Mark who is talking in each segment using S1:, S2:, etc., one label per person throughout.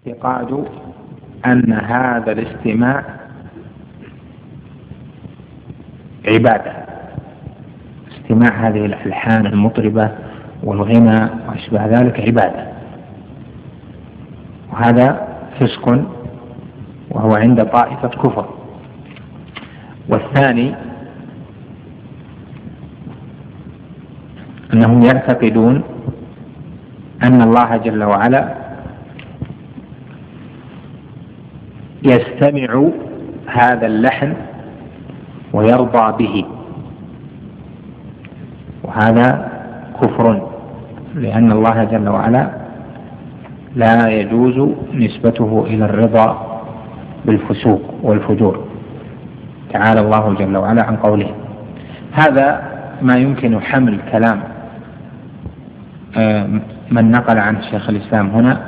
S1: اعتقاد أن هذا الاستماع عبادة، استماع هذه الألحان المطربة والغنى وأشبه ذلك عبادة، وهذا فسق وهو عند طائفة كفر. والثاني أنهم يعتقدون أن الله جل وعلا يستمع هذا اللحن ويرضى به، وهذا كفر، لأن الله جل وعلا لا يجوز نسبته إلى الرضا بالفسوق والفجور، تعالى الله جل وعلا عن قوله. هذا ما يمكن حمل كلام من نقل عن شيخ الإسلام هنا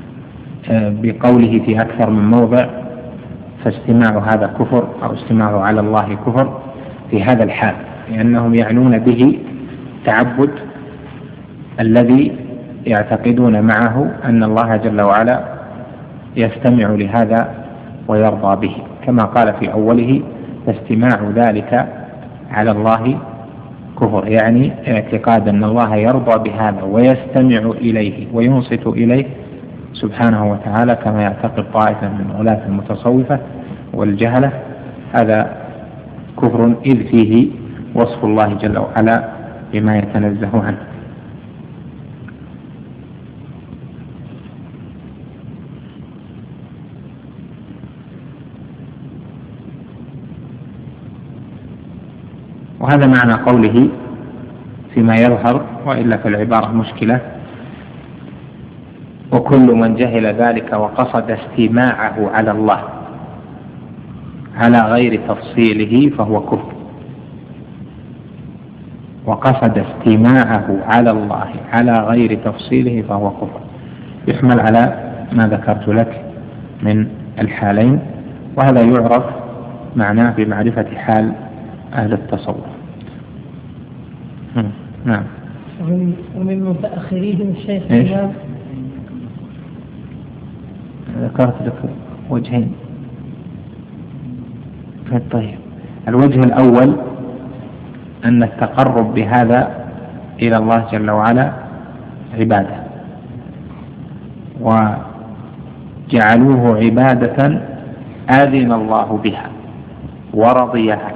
S1: بقوله في أكثر من موضع فاستماع هذا كفر أو استماع على الله كفر في هذا الحال، لأنهم يعنون به تعبد الذي يعتقدون معه أن الله جل وعلا يستمع لهذا ويرضى به، كما قال في أوله فاستماع ذلك على الله كفر، يعني اعتقاد أن الله يرضى بهذا ويستمع إليه وينصت إليه سبحانه وتعالى، كما يعتقد طائفة من غلاة المتصوفة والجهلة. هذا كفر إذ فيه وصف الله جل وعلا بما يتنزه عنه. وهذا معنى قوله فيما يظهر، وإلا في العبارة مشكلة: وكل من جهل ذلك وقصد استماعه على الله على غير تفصيله فهو كفر. وقصد استماعه على الله على غير تفصيله فهو كفر، يحمل على ما ذكرت لك من الحالين، وهذا يعرف معناه بمعرفة حال أهل التصوف. نعم.
S2: ومن متأخريهم الشيخ الإمام.
S1: ذكرت لك وجهين. طيب، الوجه الأول أن التقرب بهذا إلى الله جل وعلا عبادة، وجعلوه عبادة آذن الله بها ورضيها،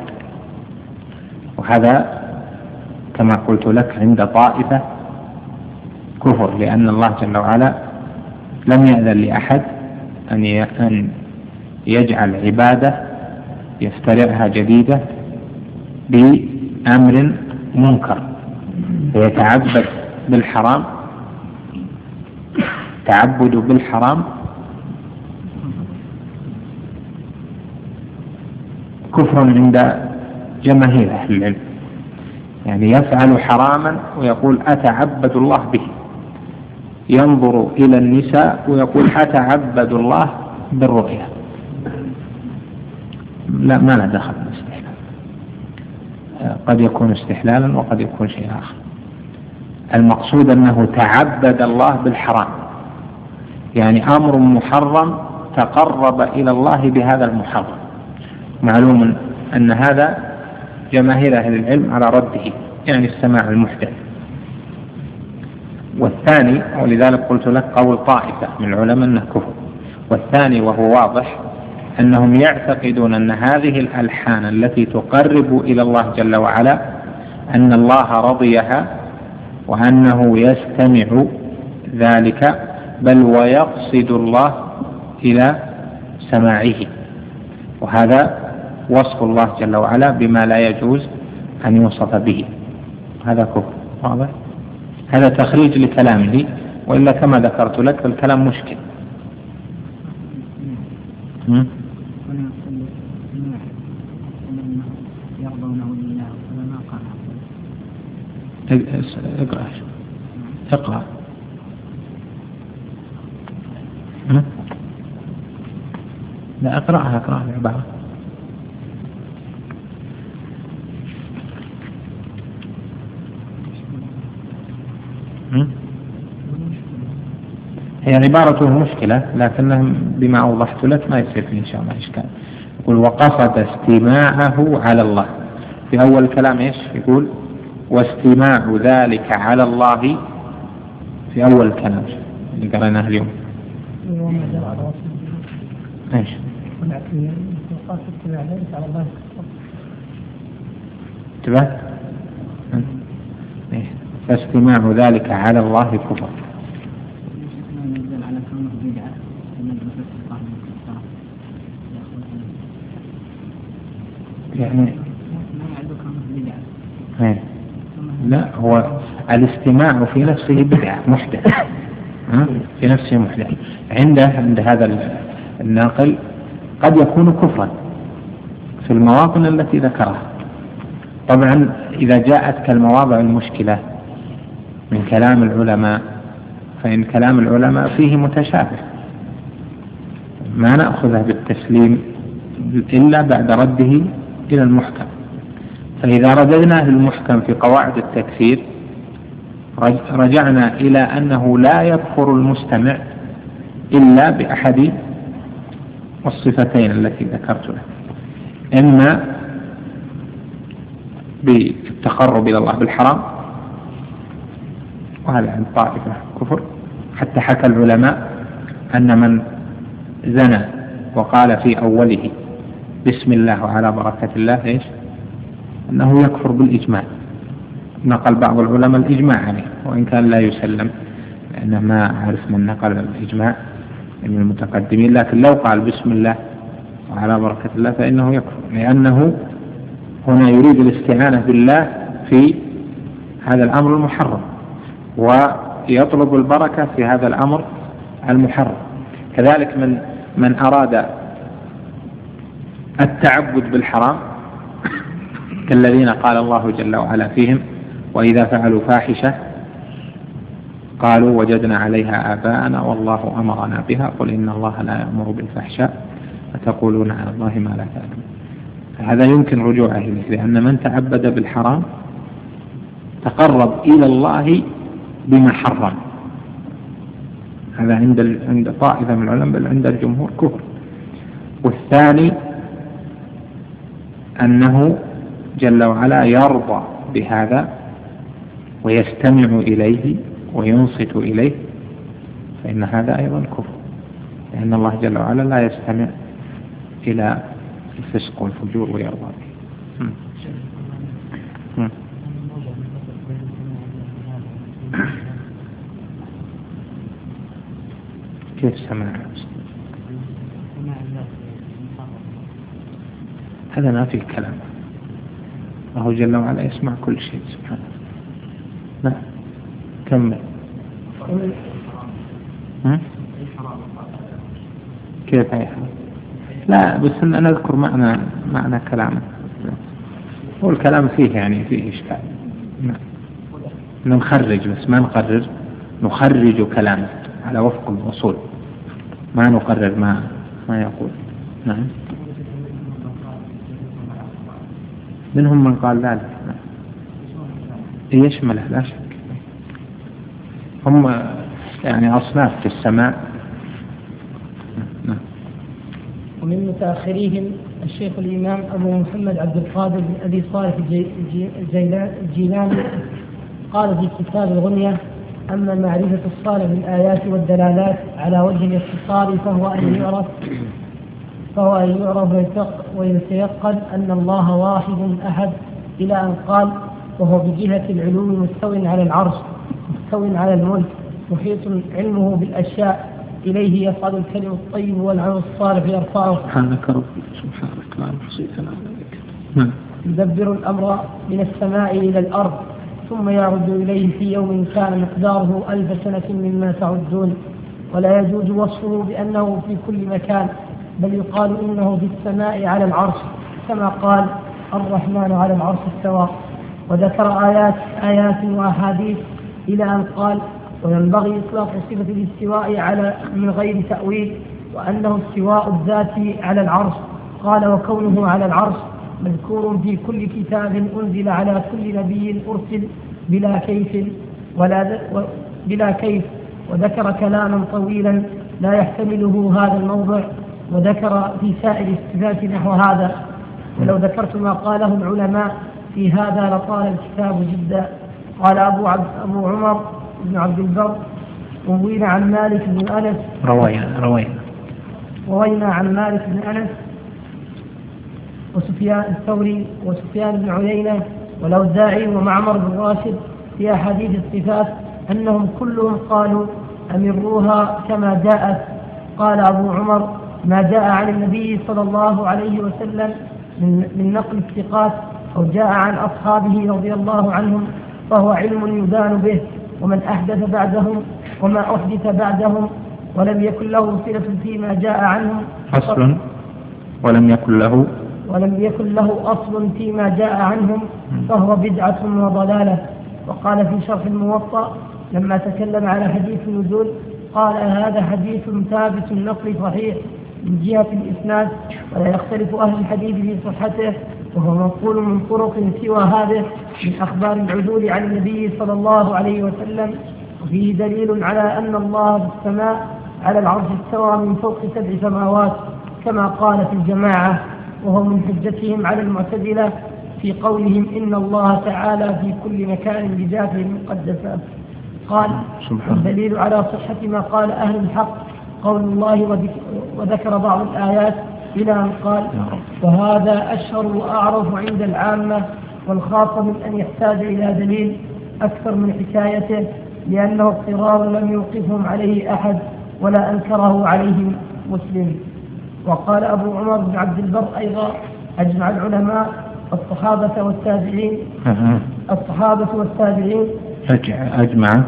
S1: وهذا كما قلت لك عند طائفة كفر، لأن الله جل وعلا لم يأذن لأحد أن يجعل عبادة يفترعها جديدة بأمر منكر فيتعبد بالحرام. تعبد بالحرام كفر عند جماهير أهل العلم، يعني يفعل حراما ويقول أتعبد الله به، ينظر إلى النساء ويقول أتعبد الله بالرؤية. لا، ما له دخل بالاستحلال، قد يكون استحلالا وقد يكون شيء آخر. المقصود أنه تعبد الله بالحرام، يعني أمر محرم تقرب إلى الله بهذا المحرم. معلوم أن هذا جماهير أهل العلم على رده، يعني السماع المحدث. والثاني، ولذلك قلت لك قول طائفة من العلماء أنه كفر. والثاني وهو واضح أنهم يعتقدون أن هذه الألحان التي تقرب إلى الله جل وعلا أن الله رضيها وأنه يستمع ذلك، بل ويقصد الله إلى سماعه، وهذا وصف الله جل وعلا بما لا يجوز أن يوصف به، هذا كفر واضح. هذا تخريج لكلامه، وإلا كما ذكرت لك الكلام مشكل. اقرأ. لا، اقرأها العبارة. هي عبارته مشكلة، لكنها بما أوضحت لك ما يصير فيه إن شاء الله إشكال. يقول وقصد استماعه على الله. في أول الكلام إيش يقول؟ واستماع ذلك على الله. في أول الكلام اللي قرأناه اليوم إيش؟ انتبه؟ فاستماع ذلك على الله كفر. يعني لا، هو الاستماع في نفسه بدعة محدث، في نفسه محدث. عند هذا الناقل قد يكون كفرا في المواطن التي ذكرها. طبعا إذا جاءت كالمواضع المشكلة من كلام العلماء، فإن كلام العلماء فيه متشابه ما نأخذه بالتسليم إلا بعد رده إلى المحكم. فإذا رددناه للمحكم في قواعد التكفير رجعنا إلى أنه لا يكفر المستمع إلا بأحد الصفتين التي ذكرت له، إما بالتقرب إلى الله بالحرام، وهذا عند طائفة كفر. حتى حكى العلماء أن من زنى وقال في أوله بسم الله وعلى بركة الله إيش؟ أنه يكفر بالإجماع. نقل بعض العلماء الإجماع عليه، وإن كان لا يسلم لأنه ما أعرف من نقل الإجماع من المتقدمين، لكن لو قال بسم الله وعلى بركة الله فإنه يكفر، لأنه هنا يريد الاستعانة بالله في هذا الأمر المحرم، ويطلب البركة في هذا الأمر المحرم. كذلك من أراد التعبد بالحرام كالذين قال الله جل وعلا فيهم وإذا فعلوا فاحشة قالوا وجدنا عليها آباءنا والله أمرنا بها قل إن الله لا يأمر بالفحشاء فتقولون على الله ما لا تعلمون. هذا يمكن رجوعه إليه، لأن من تعبد بالحرام تقرب إلى الله بما حرم. هذا عند طائفة من العلماء بل عند الجمهور كفر. والثاني أنه جل وعلا يرضى بهذا ويستمع إليه وينصت إليه، فإن هذا أيضا كفر، لأن الله جل وعلا لا يستمع إلى الفسق والفجور ويرضى به. كيف سمع؟ هذا ما فيه كلام، الله جل وعلا يسمع كل شيء سبحانه. لا كمل. كيف أي حال؟ لا بس أنا أذكر معنى كلامه. هو الكلام فيه يعني فيه إشكال، نخرج بس ما نقرر، نخرج كلامه على وفق الأصول، ما نقرر ما يقول. نعم منهم من قال ذلك يشمله لا شك. هم يعني أصناف في السماء.
S2: ومن متأخريهم الشيخ الإمام أبو محمد عبد القادر بن أبي صالح الجيلاني قال في كتاب الغنية أما معرفة الصالح بالآيات والدلالات على وجه الاختصار فهو أن يعرف ويتيقن أن الله واحد أحد، إلى أن قال وهو بجهة العلو مستو على العرش مستو على الملك محيط علمه بالأشياء إليه يصعد الكلم الطيب والعمل الصالح يرفعه.
S1: سبحانك ربي سبحانك لا نحصي ثناء عليك.
S2: يدبر الأمر من السماء إلى الأرض ثم يعرج إليه في يوم كان مقداره 1000 سنة مما تعدون، ولا يجوز وصفه بأنه في كل مكان، بل يقال إنه في السماء على العرش كما قال الرحمن على العرش استوى. وذكر آيات وأحاديث إلى أن قال وينبغي إطلاق صفة الاستواء من غير تأويل، وأنه استواء الذات على العرش. قال وكونه على العرش مذكور في كل كتاب أنزل على كل نبي أرسل بلا كيف وذكر كلاما طويلا لا يحتمله هذا الموضع، وذكر في سائر الصفات نحو هذا، ولو ذكرت ما قاله العلماء في هذا لطال الكتاب جدا. قال أبو عمر بن عبد البر: روينا عن مالك بن أنس روينا عن مالك بن أنس وسفيان الثوري وسفيان بن عيينة والأوزاعي ومعمر بن راشد في أحاديث الصفات أنهم كلهم قالوا أمروها كما جاءت. قال أبو عمر: ما جاء عن النبي صلى الله عليه وسلم من نقل الثقات أو جاء عن أصحابه رضي الله عنهم فهو علم يدان به، ومن أحدث بعدهم وما أحدث بعدهم ولم يكن له صلة فيما جاء عنهم
S1: أصل ولم يكن له أصل فيما جاء عنهم فهو بدعة وضلالة. وقال في شرح الموطأ لما تكلم على حديث النزول قال: هذا حديث ثابت النقل صحيح من جهة الإسناد، ولا يختلف أهل الحديث في صحته، وهو منقول من طرق سوى هذه من أخبار العدول عن النبي صلى الله عليه وسلم. وفيه دليل على أن الله في السماء على العرش استوى من فوق 7 سماوات كما قالت الجماعة، وهو من حجتهم على المعتزلة في قولهم إن الله تعالى في كل مكان بذاته المقدسة. قال: الدليل على صحة ما قال أهل الحق قول الله، وذكر بعض الآيات إلى أن قال: وهذا أشهر وأعرف عند العامة والخاصة من أن يحتاج إلى دليل أكثر من حكايته، لأنه اضطرار لم يوقفهم عليه أحد ولا أنكره عليهم مسلم. وقال أبو عمر بن عبد البر أيضا: أجمع العلماء الصحابة والتابعين أجمع.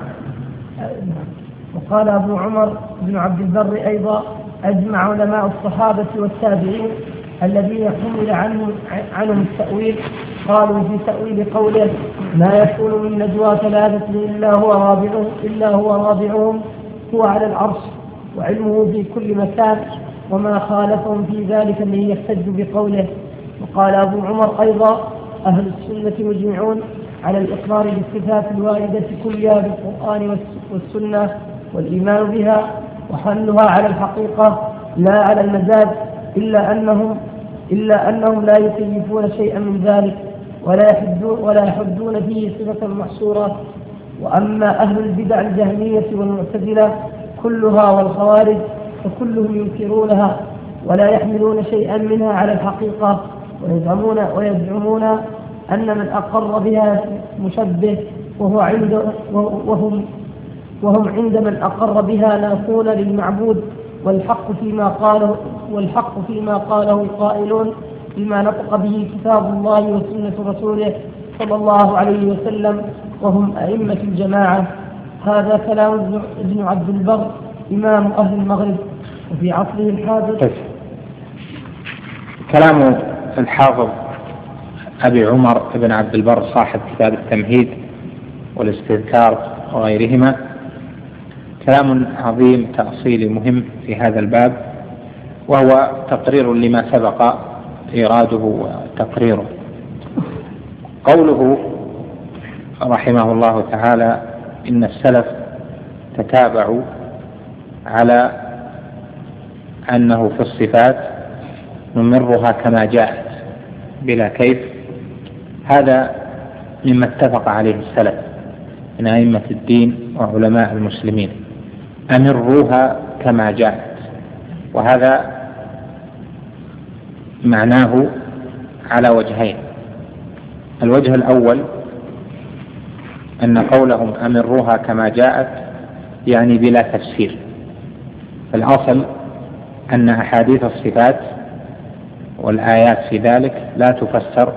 S2: وقال أبو عمر بن عبد البر أيضا: أجمع علماء الصحابة والتابعين الذين حمل عنهم التأويل قالوا في تأويل قوله: ما يكون من نجوى 3 إلا هو رابعهم هو على العرش وعلمه في كل مكان، وما خالفهم في ذلك من يحتج بقوله. وقال أبو عمر أيضا: أهل السنة مجمعون على الإقرار بالصفات الواردة كلها بالقرآن والسنة والإيمان بها وحملها على الحقيقة لا على المجاز، إلا أنهم لا يكيفون شيئا من ذلك ولا يحدون فيه صفة محصورة. وأما أهل البدع الجهمية والمعتزلة كلها والخوارج فكلهم ينكرونها ولا يحملون شيئا منها على الحقيقة، ويزعمون أن من أقر بها مشبه وهم عند من أقر بها ناقون للمعبود، والحق فيما قاله القائلون بما نطق به كتاب الله وسنة رسوله صلى الله عليه وسلم، وهم أئمة الجماعة. هذا كلام ابن عبد البر إمام أهل المغرب وفي عصره الحاضر.
S1: كلام الحافظ أبي عمر بن عبد البر صاحب كتاب التمهيد والاستذكار وغيرهما كلام عظيم تأصيلي مهم في هذا الباب، وهو تقرير لما سبق إيراده وتقريره. قوله رحمه الله تعالى: إن السلف تتابعوا على أنه في الصفات نمرها كما جاءت بلا كيف، هذا مما اتفق عليه السلف من أئمة الدين وعلماء المسلمين، أمروها كما جاءت. وهذا معناه على وجهين: الوجه الأول أن قولهم أمروها كما جاءت يعني بلا تفسير. الأصل أن أحاديث الصفات والآيات في ذلك لا تفسر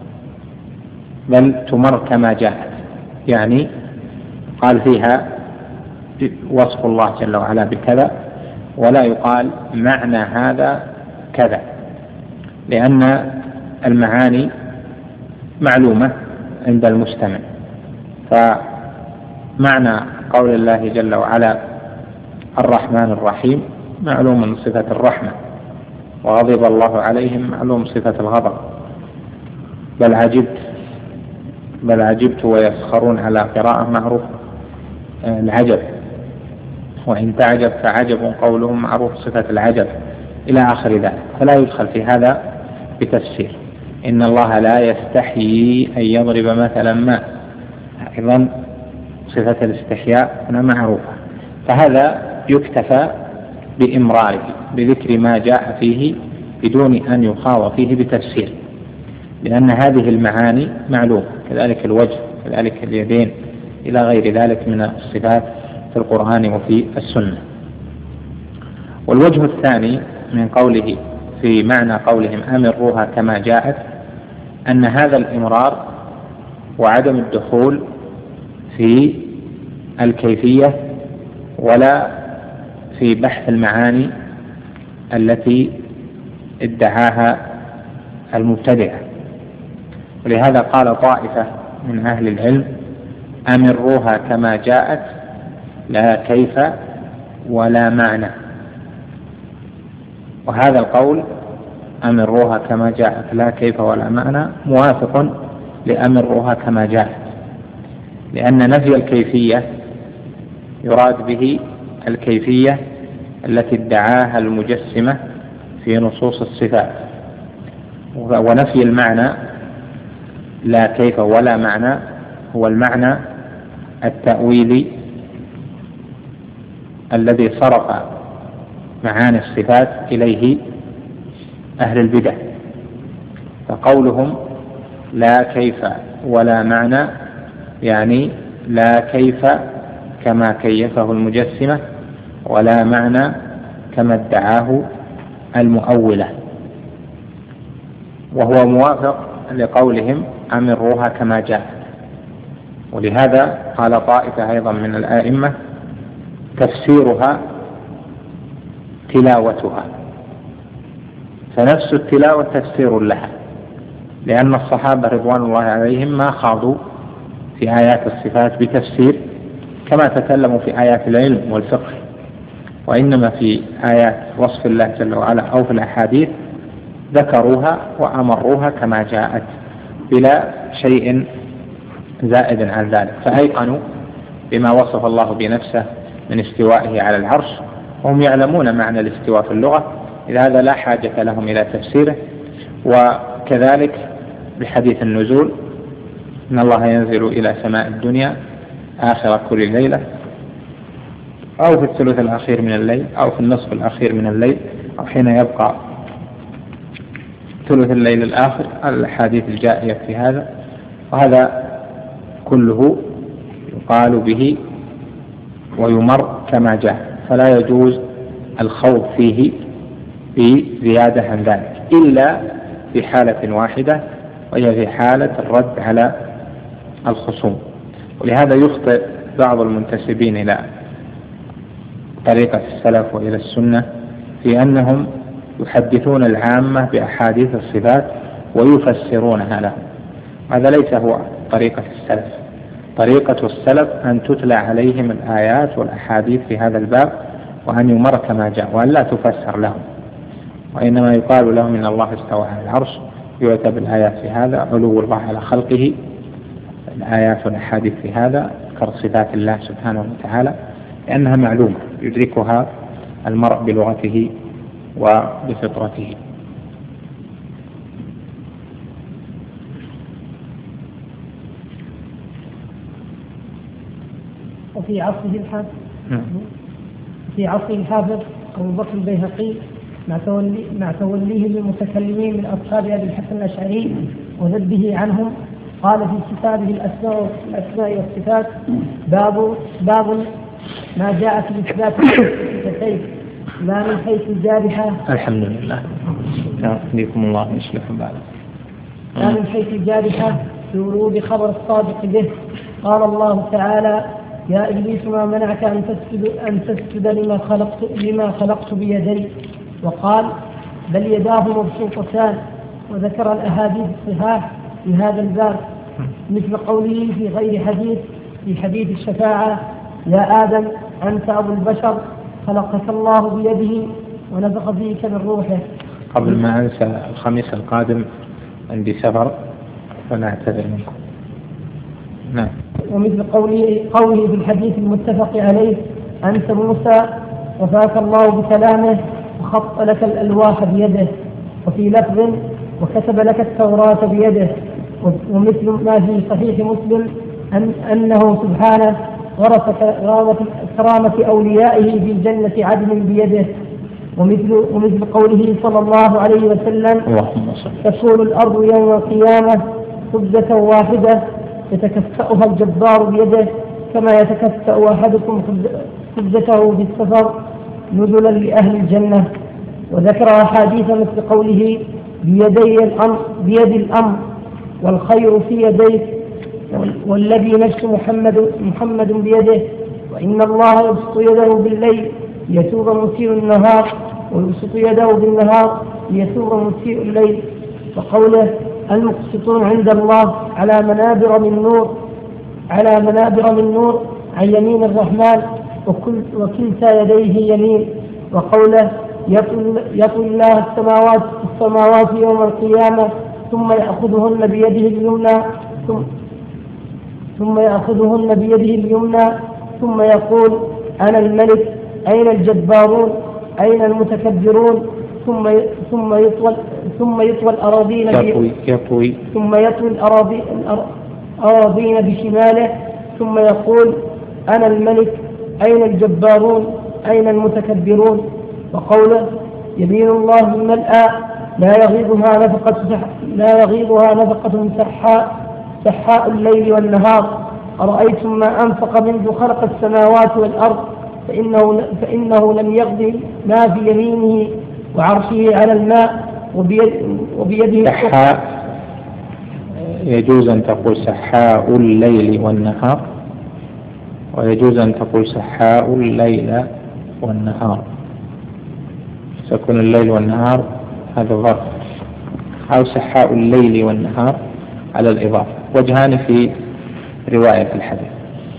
S1: بل تمر كما جاءت، يعني قال فيها وصف الله جل وعلا بكذا ولا يقال معنى هذا كذا، لأن المعاني معلومة عند المستمع. فمعنى قول الله جل وعلا الرحمن الرحيم معلوم من صفة الرحمة، وغضب الله عليهم معلوم صفة الغضب. بل عجبت ويسخرون على قراءة معروف العجب. وإن تعجب فعجب قولهم معروف صفة العجب إلى آخر ذلك، فلا يدخل في هذا بتفسير. إن الله لا يستحيي أن يضرب مثلا ما، أيضا صفة الاستحياء هنا معروفة، فهذا يكتفى بإمراره بذكر ما جاء فيه بدون أن يخاض فيه بتفسير، لأن هذه المعاني معلومة، كذلك الوجه، كذلك اليدين، إلى غير ذلك من الصفات في القرآن وفي السنة. والوجه الثاني من قوله في معنى قولهم أمروها كما جاءت، أن هذا الإمرار وعدم الدخول في الكيفية ولا في بحث المعاني التي ادعاها المبتدعة. ولهذا قال طائفة من أهل العلم أمروها كما جاءت لا كيف ولا معنى، وهذا القول أمروها كما جاءت لا كيف ولا معنى موافق لأمروها كما جاءت، لأن نفي الكيفية يراد به الكيفية التي ادعاها المجسمة في نصوص الصفات، ونفي المعنى لا كيف ولا معنى هو المعنى التأويلي الذي صرف معاني الصفات إليه أهل البدع. فقولهم لا كيف ولا معنى يعني لا كيف كما كيفه المجسمة ولا معنى كما ادعاه المؤولة، وهو موافق لقولهم أمروها كما جاءت. ولهذا قال طائفة أيضا من الآئمة تفسيرها تلاوتها، فنفس التلاوة تفسير لها، لأن الصحابة رضوان الله عليهم ما خاضوا في آيات الصفات بتفسير كما تكلموا في آيات العلم والفقه، وإنما في آيات وصف الله جل وعلا أو في الأحاديث ذكروها وأمروها كما جاءت بلا شيء زائد عن ذلك، فأيقنوا بما وصف الله بنفسه من استوائه على العرش، وهم يعلمون معنى الاستواء في اللغة، لهذا لا حاجة لهم إلى تفسيره. وكذلك بحديث النزول إن الله ينزل إلى سماء الدنيا آخر كل ليلة أو في الثلث الأخير من الليل أو في النصف الأخير من الليل أو حين يبقى ثلث الليل الآخر، الحديث الجائية في هذا، وهذا كله يقال به ويمر كما جاء، فلا يجوز الخوض فيه بزيادة عن ذلك إلا في حالة واحدة، وهي في حالة الرد على الخصوم. ولهذا يخطئ بعض المنتسبين إلى طريقة السلف وإلى السنة في أنهم يحدثون العامة بأحاديث الصفات ويفسرونها لهم، هذا ليس هو طريقة السلف. طريقة السلف أن تتلى عليهم الآيات والأحاديث في هذا الباب وأن يمر كما جاء وأن لا تفسر لهم، وإنما يقال لهم إن الله استوى على العرش، يؤتى بالآيات في هذا، علو الله على خلقه، الآيات والأحاديث في هذا كصفات الله سبحانه وتعالى، لأنها معلومة يدركها المرء بلغته وبفطرته.
S2: وفي عصره الحافظ أبو بكر البيهقي مع توليه للمتكلمين من أصحاب أبي الحسن الأشعري وذبه عنهم، قال في كتابه الأسماء والصفات باب ما جاء في إثبات الصفتين لا من حيث الجارحة.
S1: الحمد لله، يهديكم الله ويصلح بالكم.
S2: لا من حيث الجارحة في ورود خبر الصادق به. قال الله تعالى: يا إبليس ما منعك أن تسجد لما خلقت بيدي. وقال: بل يداه مبسوطتان. وذكر الأحاديث الصحاح في هذا الباب مثل قوله في غير حديث في حديث الشفاعة: يا آدم أنت أبو البشر، خلقك الله بيده ونفخ فيك من روحه.
S1: قبل ما أنسى، الخميس القادم عندي سفر فنعتذر منكم. نعم.
S2: ومثل قوله في الحديث المتفق عليه: أنت موسى وفاك الله بكلامه وخط لك الألواح بيده. وفي لفظ وكتب لك التوراة بيده. ومثل ما في صحيح مسلم أنه سبحانه غرس كرامة أوليائه في جنة عدن بيده. ومثل قوله صلى الله عليه وسلم تكون الأرض يوم القيامة خبزة واحدة يتكفأها الجبار بيده كما يتكفأ أحدكم خبزته بالسفر نزلا لأهل الجنة. وذكر أحاديث مثل قوله بيد الأمر والخير في يديك والذي نفس محمد بيده وإن الله يبسط يده بالليل ليتوب مسيء النهار ويبسط يده بالنهار ليتوب مسيء الليل. وقوله المقسطون عند الله على منابر من نور عن يمين الرحمن وكلتا يديه يمين. وقوله يطوي الله السماوات يوم القيامة ثم يأخذهن بيده اليمنى ثم يقول أنا الملك أين الجبارون أين المتكبرون ثم يطوي الأراضين بشماله ثم يقول أنا الملك أين الجبارون أين المتكبرون. وقوله يمين الله الملأى لا يغيضها نفقة سحاء الليل والنهار أرأيتم ما أنفق منذ خلق السماوات والأرض فإنه لم يغض ما في يمينه وعرشه على الماء وبيده
S1: سحاء. يجوز أن تقول سحاء الليل والنهار ويجوز أن تقول سحاء الليل والنهار سيكون الليل والنهار هذا ظرف أو سحاء الليل والنهار على الإضافة. وجهان في رواية الحديث.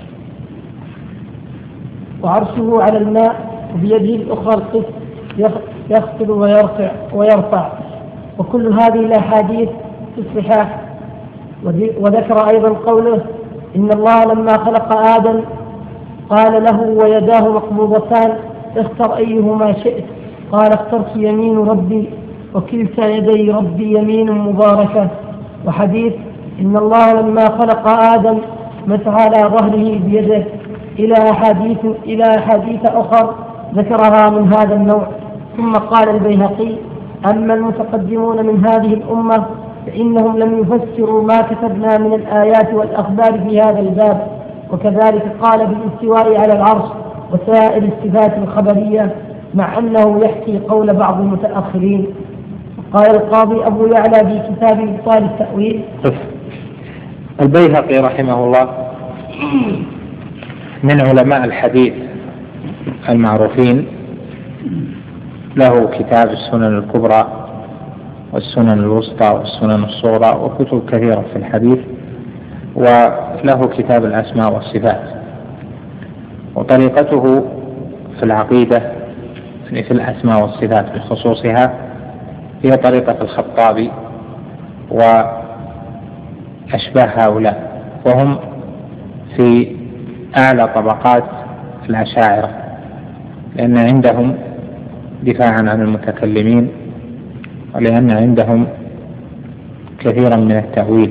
S2: وعرشه على الماء وبيده الأخرى القسط يخفض ويرفع. وكل هذه الأحاديث في الصحاح. وذكر أيضا قوله إن الله لما خلق آدم قال له ويداه مقبوضتان اختر أيهما شئت قال اخترت يمين ربي وكلتا يدي ربي يمين مباركة. وحديث إن الله لما خلق آدم مسح على ظهره بيده إلى أحاديث أخر ذكرها من هذا النوع. ثم قال البيهقي أما المتقدمون من هذه الأمة فإنهم لم يفسروا ما كتبنا من الآيات والأخبار في هذا الباب. وكذلك قال بالاستواء على العرش وسائر الصفات الخبرية مع أنه يحكي قول بعض المتأخرين. قال القاضي أبو يعلى في كتاب إبطال التأويل.
S1: البيهقي رحمه الله من علماء الحديث المعروفين، له كتاب السنن الكبرى والسنن الوسطى والسنن الصغرى وكتب كثيرة في الحديث، وله كتاب الأسماء والصفات. وطريقته في العقيدة في الأسماء والصفات بخصوصها هي طريقة الخطابي وأشباه هؤلاء، وهم في أعلى طبقات الأشاعرة، لأن عندهم دفاعا عن المتكلمين ولأن عندهم كثيرا من التأويل،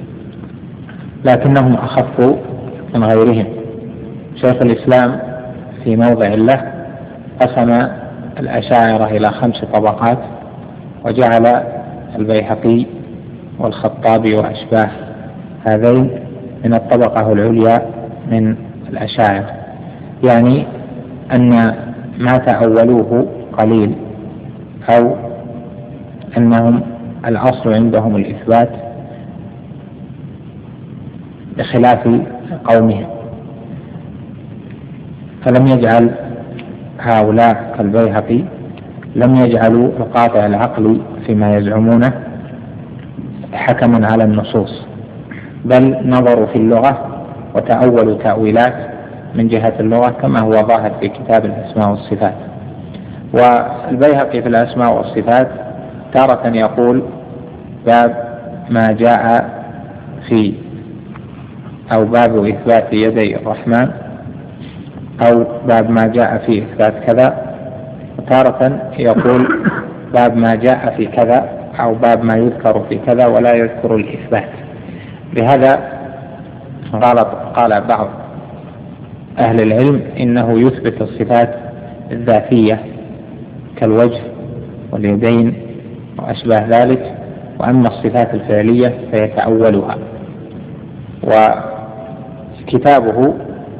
S1: لكنهم أخفوا من غيرهم. شيخ الإسلام في موضع له قسم الأشاعرة إلى 5 طبقات، وجعل البيهقي والخطابي وأشباه هذين من الطبقة العليا من الأشاعرة، يعني أن ما تأولوه قليل، أو أنهم الأصل عندهم الإثبات بخلاف قومهم. فلم يجعل هؤلاء كالبيهقي لم يجعلوا القاطع العقلي فيما يزعمونه حكما على النصوص، بل نظروا في اللغة وتأولوا تأويلات من جهة اللغة كما هو ظاهر في كتاب الأسماء والصفات. والبيهقي في الأسماء والصفات تارة يقول باب ما جاء في أو باب إثبات يدي الرحمن، أو باب ما جاء في إثبات كذا، وتارة يقول باب ما جاء في كذا أو باب ما يذكر في كذا ولا يذكر الإثبات. لهذا قال بعض أهل العلم إنه يثبت الصفات الذاتية كالوجه واليدين وأشباه ذلك، وأما الصفات الفعلية فيتأولها. وكتابه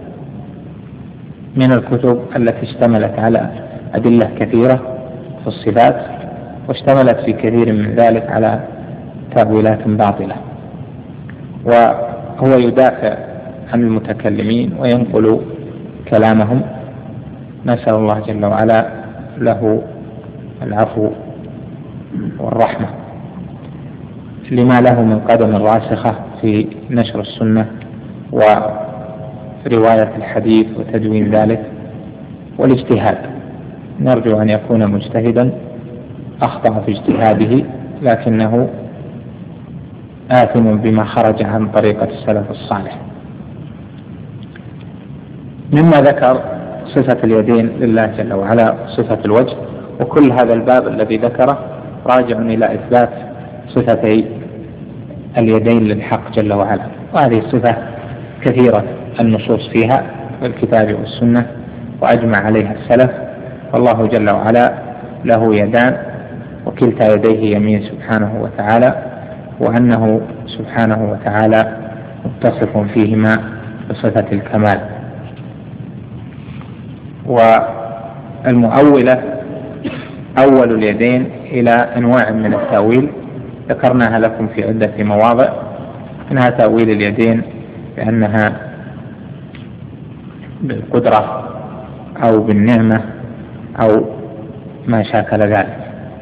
S1: من الكتب التي اشتملت على أدلة كثيرة في الصفات، واشتملت في كثير من ذلك على تأويلات باطلة، وهو يدافع عن المتكلمين وينقل كلامهم. نسأل الله جل وعلا له العفو والرحمة لما له من قدم راسخة في نشر السنة ورواية الحديث وتدوين ذلك والاجتهاد. نرجو أن يكون مجتهدا أخطأ في اجتهاده لكنه آثم بما خرج عن طريقة السلف الصالح. مما ذكر صفة اليدين لله جل وعلا، صفة الوجه، وكل هذا الباب الذي ذكره راجع إلى إثبات صفتي اليدين للحق جل وعلا، وهذه الصفة كثيرة النصوص فيها في الكتاب والسنة وأجمع عليها السلف. والله جل وعلا له يدان وكلتا يديه يمين سبحانه وتعالى، وأنه سبحانه وتعالى متصف فيهما بصفة الكمال. والمؤولة أول اليدين إلى أنواع من التأويل ذكرناها لكم في عدة مواضع، منها تأويل اليدين بأنها بالقدرة أو بالنعمة أو ما شاكل ذلك.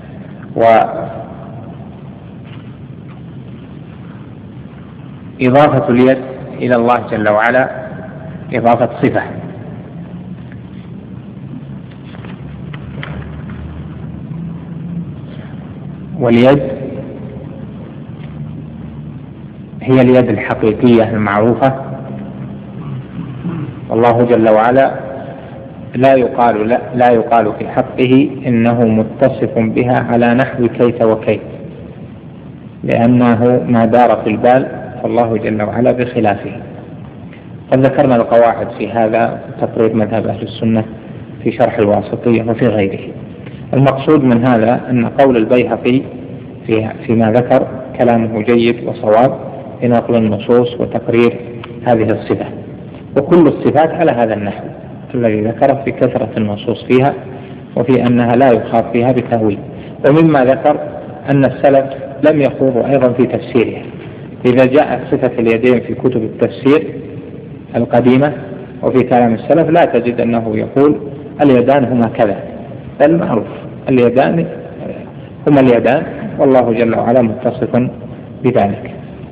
S1: وإضافة اليد إلى الله جل وعلا إضافة صفة، واليد هي اليد الحقيقية المعروفة، والله جل وعلا لا يقال في حقه إنه متصف بها على نحو كيت وكيت، لأنه ما دار في البال، فالله جل وعلا بخلافه. قد ذكرنا القواعد في هذا تقرير مذهب أهل السنة في شرح الواسطية وفي غيره. المقصود من هذا أن قول البيهقي فيما ذكر كلامه جيد وصواب في نقل النصوص وتقرير هذه الصفة، وكل الصفات على هذا النحو الذي ذكر في كثرة النصوص فيها وفي أنها لا يخاف فيها بتأويل. ومما ذكر أن السلف لم يخوضوا أيضا في تفسيرها. إذا جاءت صفة اليدين في كتب التفسير القديمة وفي كلام السلف لا تجد أنه يقول اليدان هما كذا، بل معروف اليدان هما اليدان، والله جل وعلا متصف بذلك.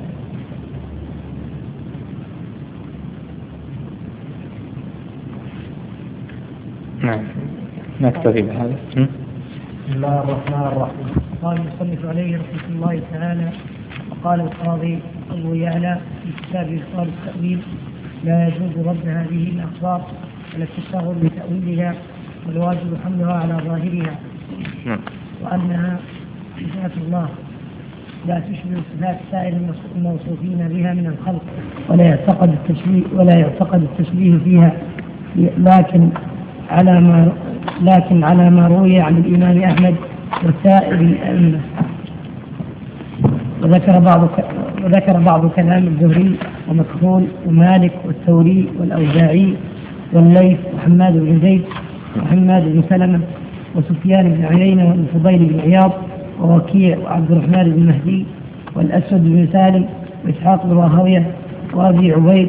S1: نعم، نكتفي بهذا.
S2: بسم الله الرحمن الرحيم. قال المصنف عليه رحمة الله تعالى: وقال القاضي أبو يعلى في كتاب إبطال التأويل: لا يجوز رد هذه الأخبار ولا التشاغل بتأويلها، والواجب حملها على ظاهرها، وأنها صفات الله لا تشبه صفات سائر الموصوفين بها من الخلق، ولا يعتقد التشبيه فيها، لكن على ما روي عن الإمام أحمد وسائر الأئمة. وذكر بعض كلام الزهري ومكحول ومالك والثوري والأوزاعي والليث وحماد بن زيد وحماد بن سلمة وسفيان بن عيينة والفضيل بن عياض ووكيع وعبد الرحمن بن مهدي والأسود بن سالم وإسحاق بن راهويه وأبي عبيد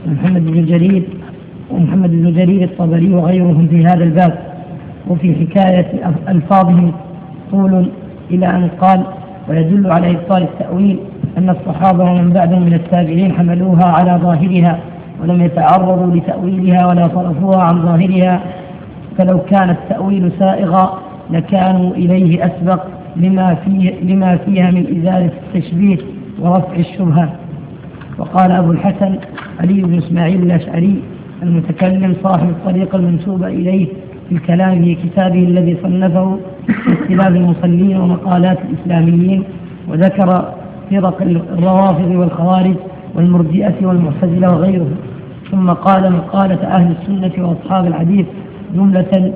S2: ومحمد بن جرير الطبري وغيرهم في هذا الباب. وفي حكاية ألفاظهم طول إلى أن قال: ويدل على إبطال التأويل أن الصحابة ومن بعدهم من التابعين حملوها على ظاهرها ولم يتعرضوا لتأويلها ولا صرفوها عن ظاهرها، فلو كان التأويل سائغا لكانوا إليه أسبق لما فيها من إزالة التشبيه ورفع الشبهة. وقال أبو الحسن علي بن إسماعيل الأشعري: المتكلم صاحب الطريقة المنسوبة إليه في الكلام في كتابه الذي صنفه في اختلاف المصلين ومقالات الإسلاميين، وذكر فرق الروافض والخوارج والمرجئة والمعتزلة وغيره. ثم قال مقالة أهل السنة وأصحاب الحديث جملة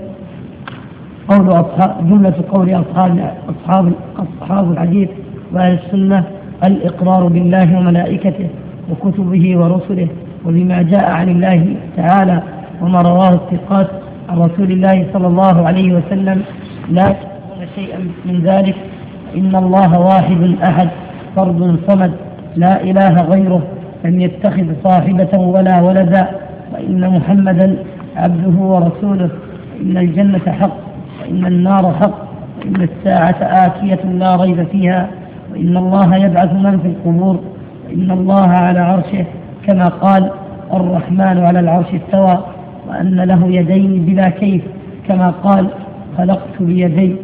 S2: قول أصحاب الحديث وأهل السنة الإقرار بالله وملائكته وكتبه ورسله وبما جاء عن الله تعالى وما رواه الثقات عن رسول الله صلى الله عليه وسلم، لا يشركون شيئا من ذلك. إن الله واحد أحد فرد صمد لا إله غيره، لم يتخذ صاحبة ولا ولدا، وإن محمدا عبده ورسوله، إن الجنة حق وإن النار حق، وإن الساعة آتية لا ريب فيها، وإن الله يبعث من في القبور، وإن الله على عرشه كما قال الرحمن على العرش استوى، وأن له يدين بلا كيف كما قال خلقت بيدي،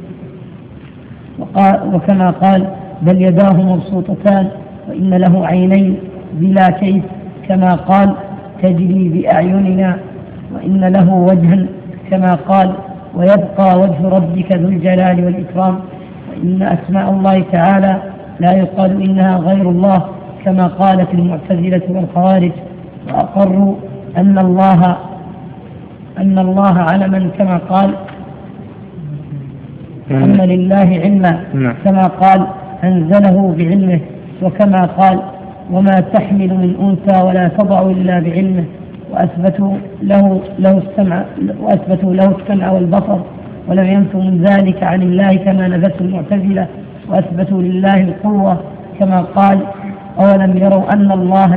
S2: وكما قال بل يداه مبسوطتان، وإن له عينين بلا كيف كما قال تجري بأعيننا، وإن له وجها كما قال ويبقى وجه ربك ذو الجلال والإكرام، وإن أسماء الله تعالى لا يقال إنها غير الله كما قالت المعتزلة والخوارج، وأقروا أن الله علما كما قال أن لله علما كما قال أنزله بعلمه، وكما قال وما تحمل من أنثى ولا تضع إلا بعلمه، وأثبتوا له السمع والبصر ولم ينفوا من ذلك عن الله كما نفته المعتزلة، وأثبتوا لله القوة كما قال أولم يروا أن الله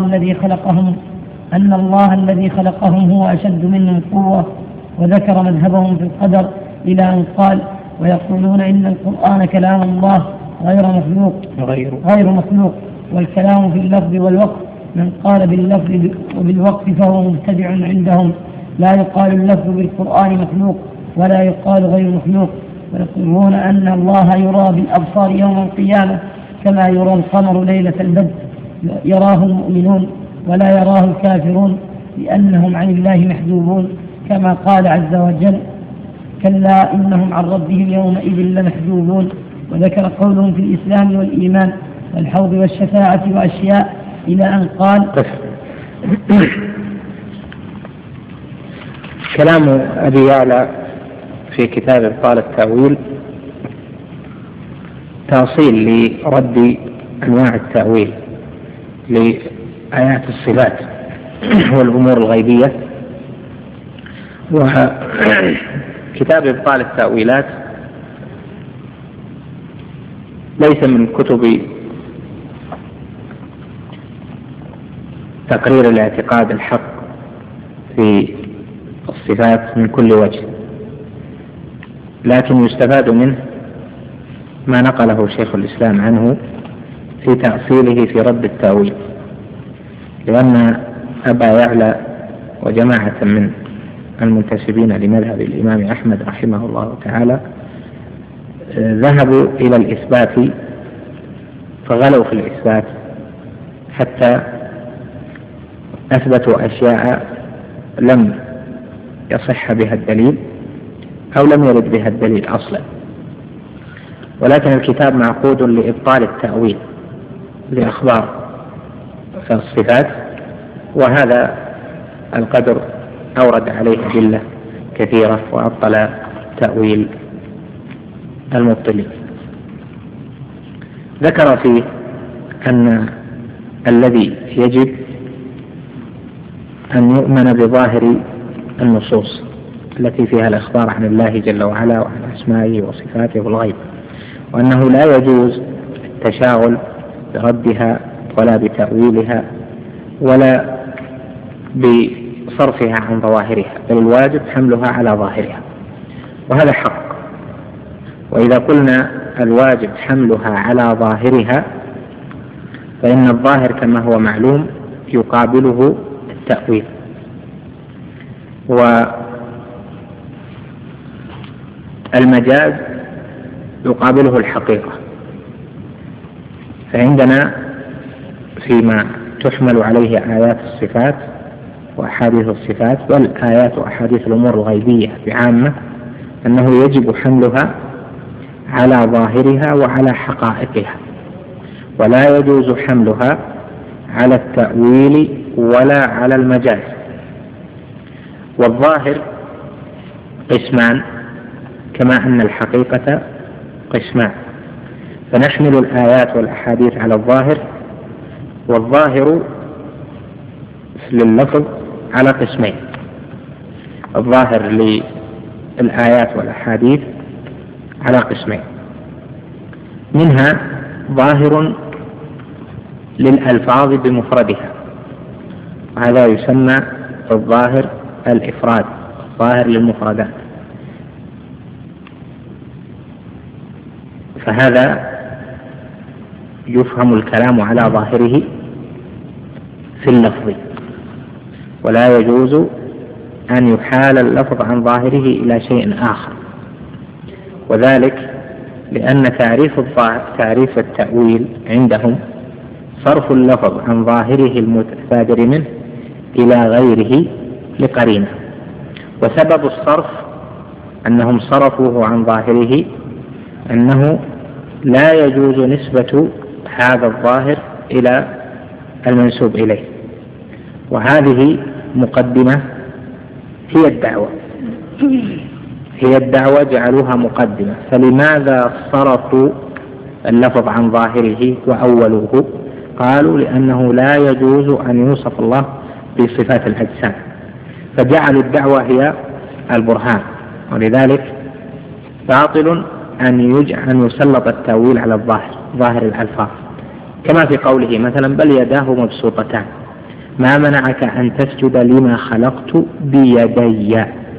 S2: الذي خلقهم هو أشد منهم قوة، وذكر مذهبهم في القدر إلى أن قال ويقولون إن القرآن كلام الله غير مخلوق، والكلام في اللفظ والوقف، من قال باللفظ وبالوقف فهو مبتدع عندهم، لا يقال اللفظ بالقرآن مخلوق ولا يقال غير مخلوق، ويقولون أن الله يرى بالأبصار يوم القيامة كما يرى القمر ليلة البدر، يراه المؤمنون ولا يراه الكافرون لأنهم عن الله محجوبون، كما قال عز وجل كلا إنهم عن ربهم يومئذ لمحجوبون، وذكر قولهم في الإسلام والإيمان والحوض والشفاعة وأشياء إلى أن قال.
S1: كلام أبي يعلى في كتاب إبطال التأويل تأصيل لرد أنواع التأويل لآيات الصفات والأمور الغيبية. وكتاب إبطال التأويلات ليس من كتب تقرير الاعتقاد الحق في الصفات من كل وجه، لكن يستفاد منه ما نقله شيخ الإسلام عنه في تأصيله في رد التأويل، لأن أبا يعلى وجماعة من المنتسبين لمذهب الإمام أحمد رحمه الله تعالى ذهبوا إلى الإثبات فغلوا في الإثبات حتى أثبتوا أشياء لم يصح بها الدليل أو لم يرد بها الدليل أصلا، ولكن الكتاب معقود لإبطال التأويل لأخبار الصفات، وهذا القدر أورد عليه أدلة كثيرة وأبطل تأويل المبطلين. ذكر فيه أن الذي يجب أن يؤمن بظاهر النصوص التي فيها الإخبار عن الله جل وعلا وعن أسمائه وصفاته والغيب، وأنه لا يجوز التشاغل بردها ولا بتأويلها ولا بصرفها عن ظواهرها، بل الواجب حملها على ظاهرها، وهذا حق. وإذا قلنا الواجب حملها على ظاهرها فإن الظاهر كما هو معلوم يقابله التأويل، والمجاز يقابله الحقيقة. فعندنا فيما تحمل عليه آيات الصفات وأحاديث الصفات، بل آيات وأحاديث الأمور الغيبية بعامة، أنه يجب حملها على ظاهرها وعلى حقائقها، ولا يجوز حملها على التأويل ولا على المجاز. والظاهر قسمان كما أن الحقيقة قسمان، فنحمل الآيات والأحاديث على الظاهر، والظاهر لللفظ على قسمين: الظاهر للآيات والأحاديث على قسمين، منها ظاهر للألفاظ بمفردها، وهذا يسمى الظاهر الإفراد، الظاهر للمفردات، فهذا يفهم الكلام على ظاهره في اللفظ، ولا يجوز أن يحال اللفظ عن ظاهره إلى شيء آخر، وذلك لأن تعريف التأويل عندهم صرف اللفظ عن ظاهره المتبادر منه إلى غيره لقرينة، وسبب الصرف أنهم صرفوه عن ظاهره أنه لا يجوز نسبة هذا الظاهر إلى المنسوب إليه، وهذه مقدمة هي الدعوة جعلوها مقدمة. فلماذا صرفوا اللفظ عن ظاهره وأولوه؟ قالوا لأنه لا يجوز أن يوصف الله بصفات الأجسام، فجعلوا الدعوة هي البرهان، ولذلك باطل أن يسلط التأويل على ظاهر الألفاظ، كما في قوله مثلا: بل يداه مبسوطتان، ما منعك أن تسجد لما خلقت بيدي،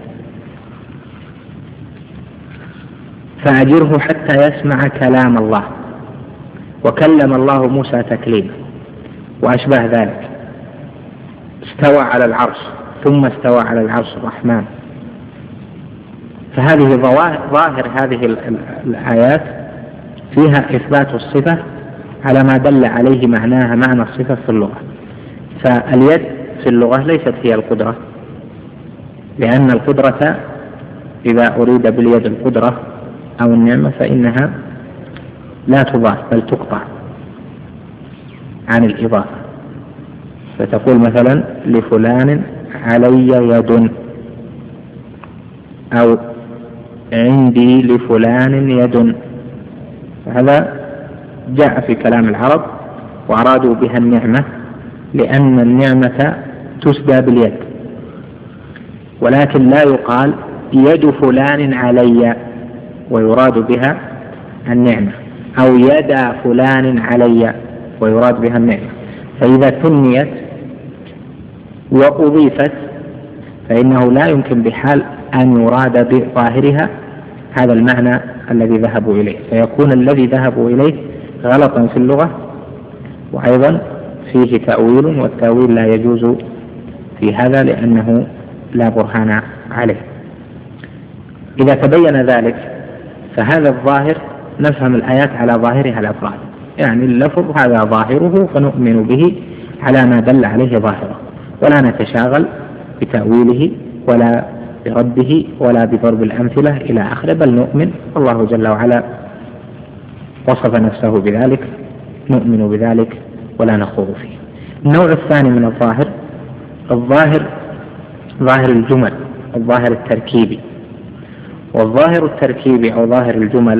S1: فأجره حتى يسمع كلام الله، وكلم الله موسى تكليما، وأشبه ذلك. استوى على العرش، ثم استوى على العرش الرحمن. فهذه ظاهر هذه الآيات فيها إثبات الصفة على ما دل عليه معناها، معنى الصفة في اللغة. فاليد في اللغة ليست هي القدرة، لأن القدرة إذا أريد باليد القدرة أو النعمة فإنها لا تضاف بل تقطع عن الإضافة، فتقول مثلا: لفلان علي يد، أو عندي لفلان يد. هذا جاء في كلام العرب وأرادوا بها النعمة، لأن النعمة تسدى باليد، ولكن لا يقال يد فلان علي ويراد بها النعمة، أو يد فلان علي ويراد بها النعمة. فإذا ثنيت وأضيفت فإنه لا يمكن بحال أن يراد بظاهرها هذا المعنى الذي ذهبوا إليه، فيكون الذي ذهبوا إليه غلطا في اللغة، وأيضا فيه تأويل، والتأويل لا يجوز في هذا لأنه لا برهان عليه. إذا تبين ذلك فهذا الظاهر نفهم الآيات على ظاهرها الأفراد، يعني اللفظ هذا ظاهره فنؤمن به على ما دل عليه ظاهره، ولا نتشاغل بتأويله ولا برده ولا بضرب الأمثلة إلى آخره، بل نؤمن. الله جل وعلا وصف نفسه بذلك، نؤمن بذلك ولا نخوض فيه. النوع الثاني من الظاهر ظاهر الجمل، الظاهر التركيبي. والظاهر التركيبي أو ظاهر الجمل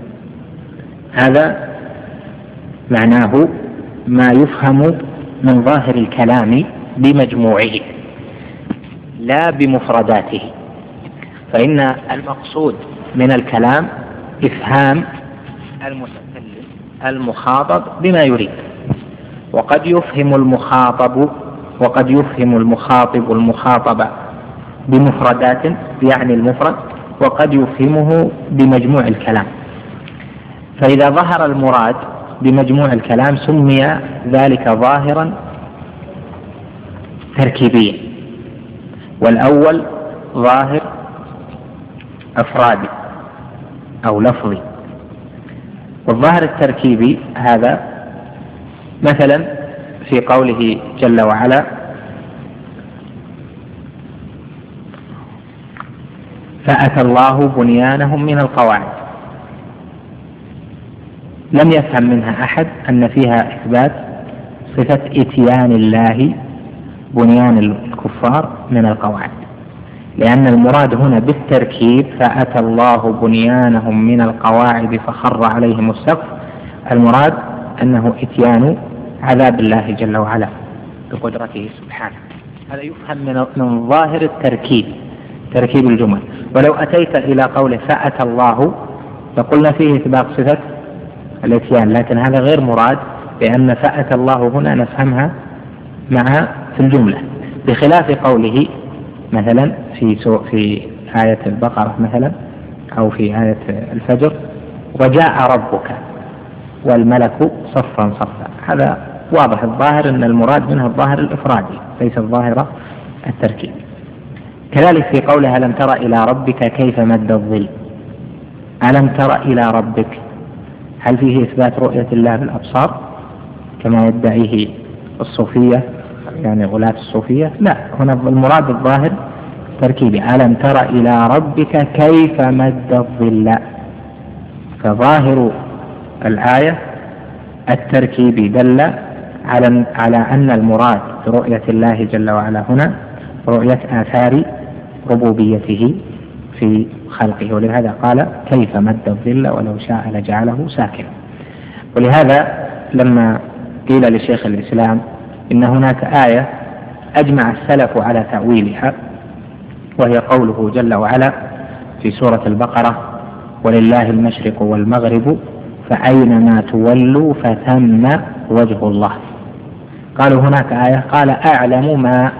S1: هذا معناه ما يفهم من ظاهر الكلام بمجموعه لا بمفرداته، فإن المقصود من الكلام إفهام المتكلم المخاطب بما يريد، وقد يفهم المخاطب المخاطب بمفردات يعني المفرد، وقد يفهمه بمجموع الكلام. فإذا ظهر المراد بمجموع الكلام سمي ذلك ظاهرا تركيبيا، والأول ظاهر أفرادي أو لفظي. والظاهر التركيبي هذا مثلا في قوله جل وعلا: فأتى الله بنيانهم من القواعد، لم يفهم منها أحد أن فيها إثبات صفة إتيان الله بنيان الكفار من القواعد، لأن المراد هنا بالتركيب فأتى الله بنيانهم من القواعد فخر عليهم السقف، المراد أنه إتيان عذاب الله جل وعلا بقدرته سبحانه. هذا يفهم من ظاهر التركيب، تركيب الجمل. ولو أتيت إلى قوله فأتى الله فقلنا فيه إثبات صفة الإتيان، لكن هذا غير مراد، لأن فأتى الله هنا نفهمها مع في الجملة، بخلاف قوله مثلا في آية البقرة مثلا أو في آية الفجر وجاء ربك والملك صفا صفا، هذا واضح الظاهر أن المراد منها الظاهر الإفرادي ليس الظاهر التركيب. كذلك في قولها ألم تر إلى ربك كيف مد الظل، ألم تر إلى ربك، هل فيه إثبات رؤية الله بالأبصار كما يدعيه الصوفية يعني غلاة الصوفية؟ لا، هنا المراد الظاهر تركيبي، ألم تر إلى ربك كيف مد الظل، فظاهر الآية التركيبي دل على أن المراد برؤية الله جل وعلا هنا رؤية آثار ربوبيته في خلقه، ولهذا قال كيف مد الظل ولو شاء لجعله ساكنا. ولهذا لما قيل لشيخ الإسلام إن هناك آية أجمع السلف على تأويلها وهي قوله جل وعلا في سورة البقرة ولله المشرق والمغرب فأينما تولوا فثم وجه الله، قالوا هناك آية قال أعلم ما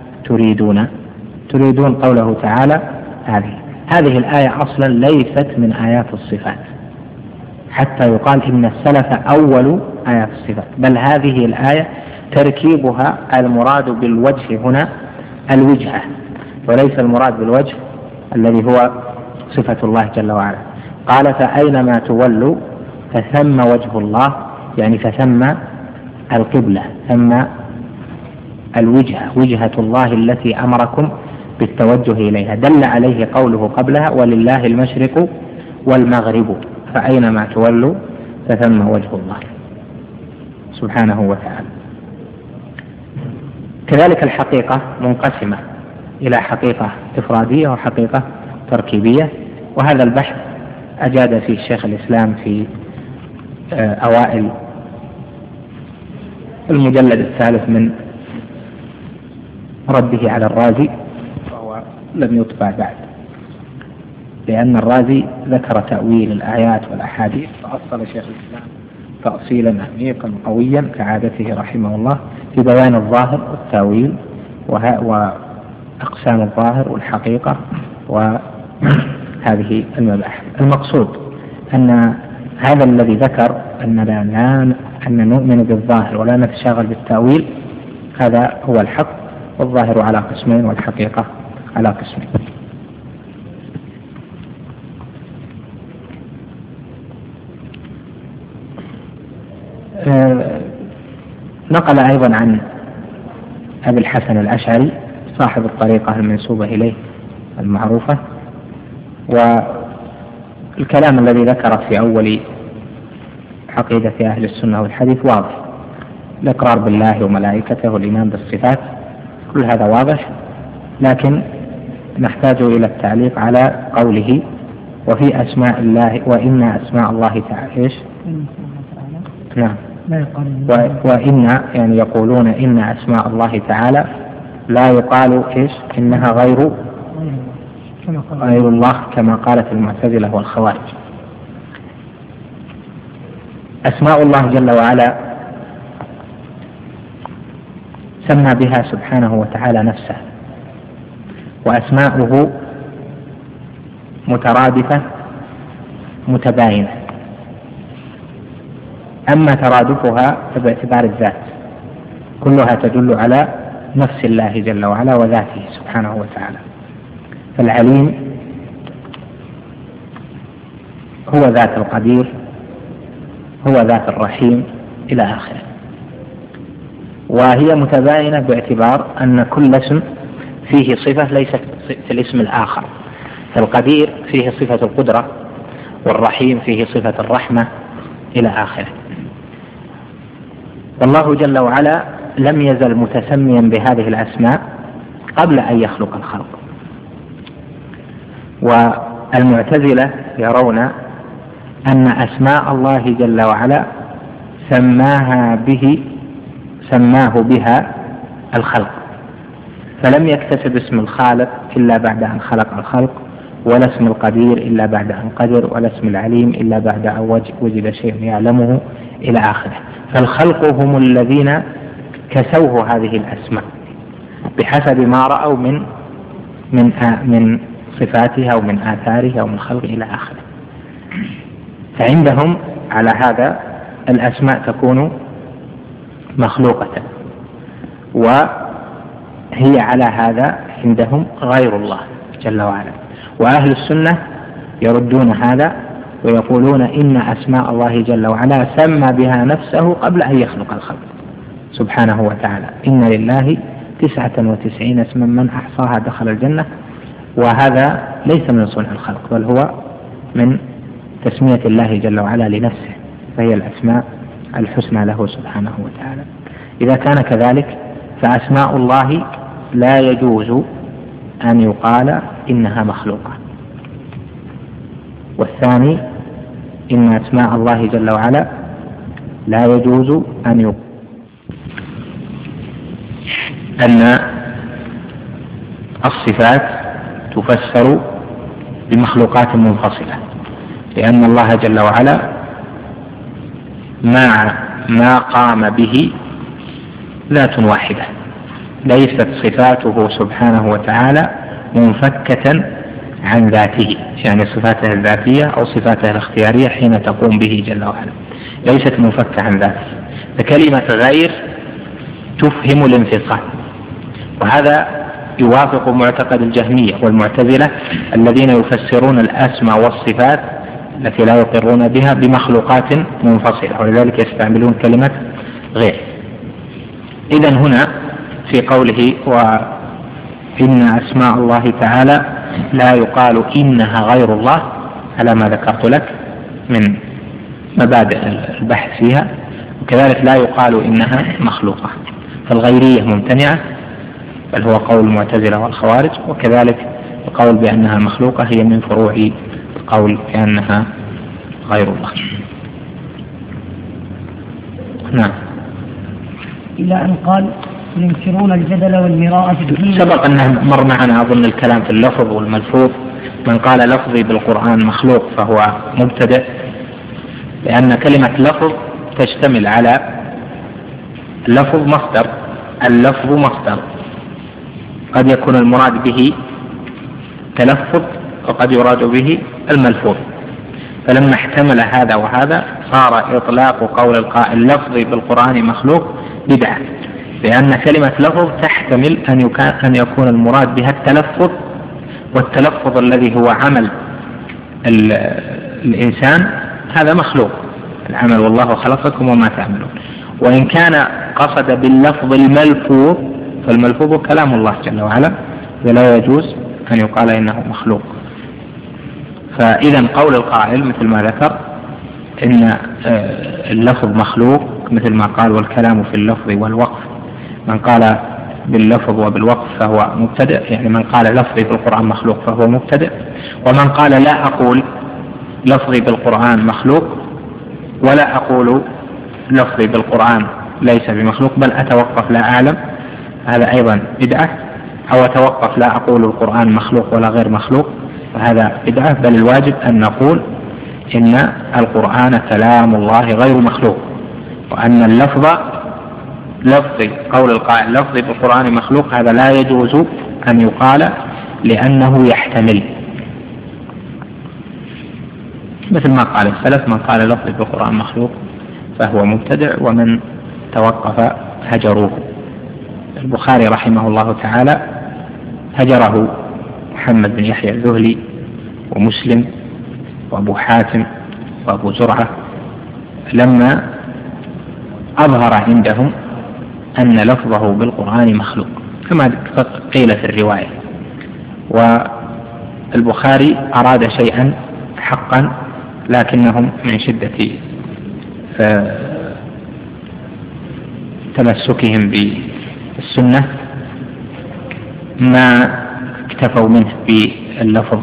S1: تريدون قوله تعالى هذه الآية أصلا ليست من آيات الصفات حتى يقال إن السلف أول آيات الصفات، بل هذه الآية تركيبها المراد بالوجه هنا الوجهة، وليس المراد بالوجه الذي هو صفة الله جل وعلا. قال فأينما تولوا فثم وجه الله، يعني فثم القبلة، ثم الوجهة، وجهة الله التي أمركم بالتوجه إليها، دل عليه قوله قبلها ولله المشرق والمغرب فأينما تولوا فثم وجه الله سبحانه وتعالى. كذلك الحقيقة منقسمة إلى حقيقة إفرادية وحقيقة تركيبية، وهذا البحث أجاد فيه الشيخ الإسلام في أوائل المجلد الثالث من رده على الرازي، وهو لم يطبع بعد، لأن الرازي ذكر تأويل الآيات والأحاديث فأصل شيخ الإسلام تأصيلا عميقا قويا كعادته رحمه الله في بيان الظاهر والتأويل وأقسام الظاهر والحقيقة وهذه المباحث. المقصود أن هذا الذي ذكر أن نؤمن بالظاهر ولا نتشاغل بالتأويل هذا هو الحق، والظاهر على قسمين والحقيقة على قسمين. نقل أيضا عن أبي الحسن الأشعري صاحب الطريقة المنسوبة إليه المعروفة، والكلام الذي ذكر في أول عقيدة أهل السنة والحديث واضح، الإقرار بالله وملائكته والإيمان بالصفات، كل هذا واضح، لكن نحتاج إلى التعليق على قوله وفي أسماء الله وإن أسماء الله تعالى إيش؟ نعم، وإن يعني يقولون إن أسماء الله تعالى لا يقال إيش إنها غير الله كما قالت المعتزلة والخوارج. أسماء الله جل وعلا سمى بها سبحانه وتعالى نفسه، وأسماؤه مترادفة متباينة، أما ترادفها باعتبار الذات كلها تدل على نفس الله جل وعلا وذاته سبحانه وتعالى، فالعليم هو ذات القدير، هو ذات الرحيم إلى آخره، وهي متباينة باعتبار أن كل اسم فيه صفة ليست في الاسم الآخر، فالقدير فيه صفة القدرة، والرحيم فيه صفة الرحمة إلى آخره. والله جل وعلا لم يزل متسميا بهذه الأسماء قبل أن يخلق الخلق. والمعتزلة يرون أن أسماء الله جل وعلا سماه بها الخلق، فلم يكتسب اسم الخالق إلا بعد أن خلق الخلق، ولا اسم القدير إلا بعد أن قدر، ولا اسم العليم إلا بعد أن وجد شيء يعلمه إلى آخره. فالخلق هم الذين كسوه هذه الأسماء بحسب ما رأوا من صفاتها ومن آثارها ومن خلق إلى آخره. فعندهم على هذا الأسماء تكون مخلوقة، وهي على هذا عندهم غير الله جل وعلا. وأهل السنة يردون هذا ويقولون إن أسماء الله جل وعلا سمى بها نفسه قبل أن يخلق الخلق سبحانه وتعالى. إن لله 99 اسما من أحصاها دخل الجنة. وهذا ليس من صنع الخلق، بل هو من تسمية الله جل وعلا لنفسه، فهي الأسماء الحسنى له سبحانه وتعالى. إذا كان كذلك فأسماء الله لا يجوز أن يقال إنها مخلوقة. والثاني إن أسماء الله جل وعلا لا يجوز أن يقال أن الصفات تفسر بمخلوقات منفصلة، لأن الله جل وعلا ما قام به ذات واحدة، ليست صفاته سبحانه وتعالى منفكة عن ذاته، يعني صفاته الذاتية أو صفاته الاختيارية حين تقوم به جل وعلا ليست منفكة عن ذاته. فكلمة غير تفهم الانفصال، وهذا يوافق معتقد الجهمية والمعتزلة الذين يفسرون الأسماء والصفات التي لا يقرون بها بمخلوقات منفصلة، ولذلك يستعملون كلمة غير. إذن هنا في قوله وإن أسماء الله تعالى لا يقال إنها غير الله على ما ذكرت لك من مبادئ البحث فيها، وكذلك لا يقال إنها مخلوقة، فالغيرية ممتنعة، بل هو قول المعتزلة والخوارج. وكذلك القول بأنها مخلوقة هي من فروع القول بأنها غير الله. نعم.
S2: إلى أن قال ينكرون الجدل والمراءة في الدين.
S1: سبق أنه مر معنا أظن الكلام في اللفظ والملفوظ. من قال لفظي بالقرآن مخلوق فهو مبتدع، لأن كلمة لفظ تشتمل على اللفظ مصدر، اللفظ مصدر قد يكون المراد به تلفظ وقد يراد به الملفوظ، فلما احتمل هذا وهذا صار إطلاق قول القائل لفظي بالقرآن مخلوق بدعة، لأن كلمة لفظ تحتمل أن يكون المراد بها التلفظ، والتلفظ الذي هو عمل الإنسان هذا مخلوق العمل، والله خلقكم وما تعملون. وإن كان قصد باللفظ الملفوظ فالملفوظ كلام الله جل وعلا، ولا يجوز أن يقال إنه مخلوق. فإذا قول القائل مثل ما ذكر إن اللفظ مخلوق مثل ما قال والكلام في اللفظ والوقف، من قال باللفظ وبالوقف فهو مبتدع، يعني من قال لفظي بالقرآن مخلوق فهو مبتدع. ومن قال لا أقول لفظي بالقرآن مخلوق ولا أقول لفظي بالقرآن ليس بمخلوق بل أتوقف لا أعلم، هذا أيضا بدعة. أو أتوقف لا أقول القرآن مخلوق ولا غير مخلوق، فهذا بدعة. بل الواجب أن نقول إن القرآن كلام الله غير مخلوق، وأن اللفظ لفظي قول القائل لفظي بالقرآن مخلوق هذا لا يجوز أن يقال لأنه يحتمل، مثل ما قال السلف من قال لفظي بالقرآن مخلوق فهو مبتدع ومن توقف هجروه. البخاري رحمه الله تعالى هجره محمد بن يحيى الذهلي ومسلم وأبو حاتم وأبو زرعة لما أظهر عندهم أن لفظه بالقرآن مخلوق كما قيل في الرواية. البخاري أراد شيئا حقا، لكنهم من شدة تمسكهم بالسنة ما اكتفوا منه باللفظ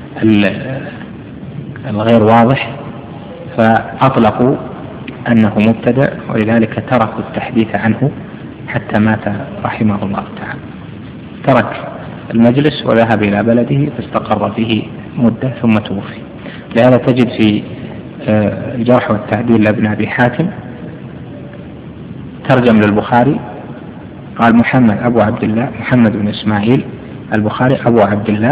S1: الغير واضح، فأطلقوا أنه مبتدع، ولذلك تركوا التحديث عنه حتى مات رحمه الله تعالى. ترك المجلس وذهب إلى بلده فاستقر فيه مدة ثم توفي. لهذا تجد في الجرح والتعديل لابن أبي حاتم ترجم للبخاري قال محمد أبو عبد الله، محمد بن إسماعيل البخاري أبو عبد الله،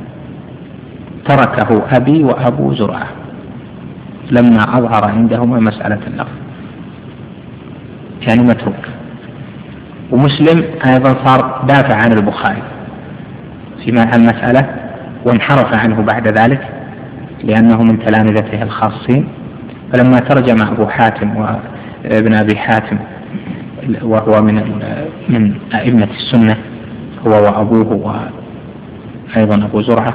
S1: تركه أبي وأبو زرعة لما أظهر عندهما مسألة اللفظ، يعني متروك. ومسلم أيضا صار دافع عن البخاري في المسألة وانحرف عنه بعد ذلك لأنه من تلامذته الخاصين. فلما ترجم أبو حاتم وابن أبي حاتم وهو من أئمة السنة هو وأبوه وأيضا أبو زرعة،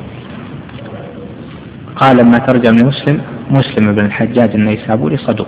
S1: قال لما ترجم لمسلم مسلم بن الحجاج النيسابوري صدوق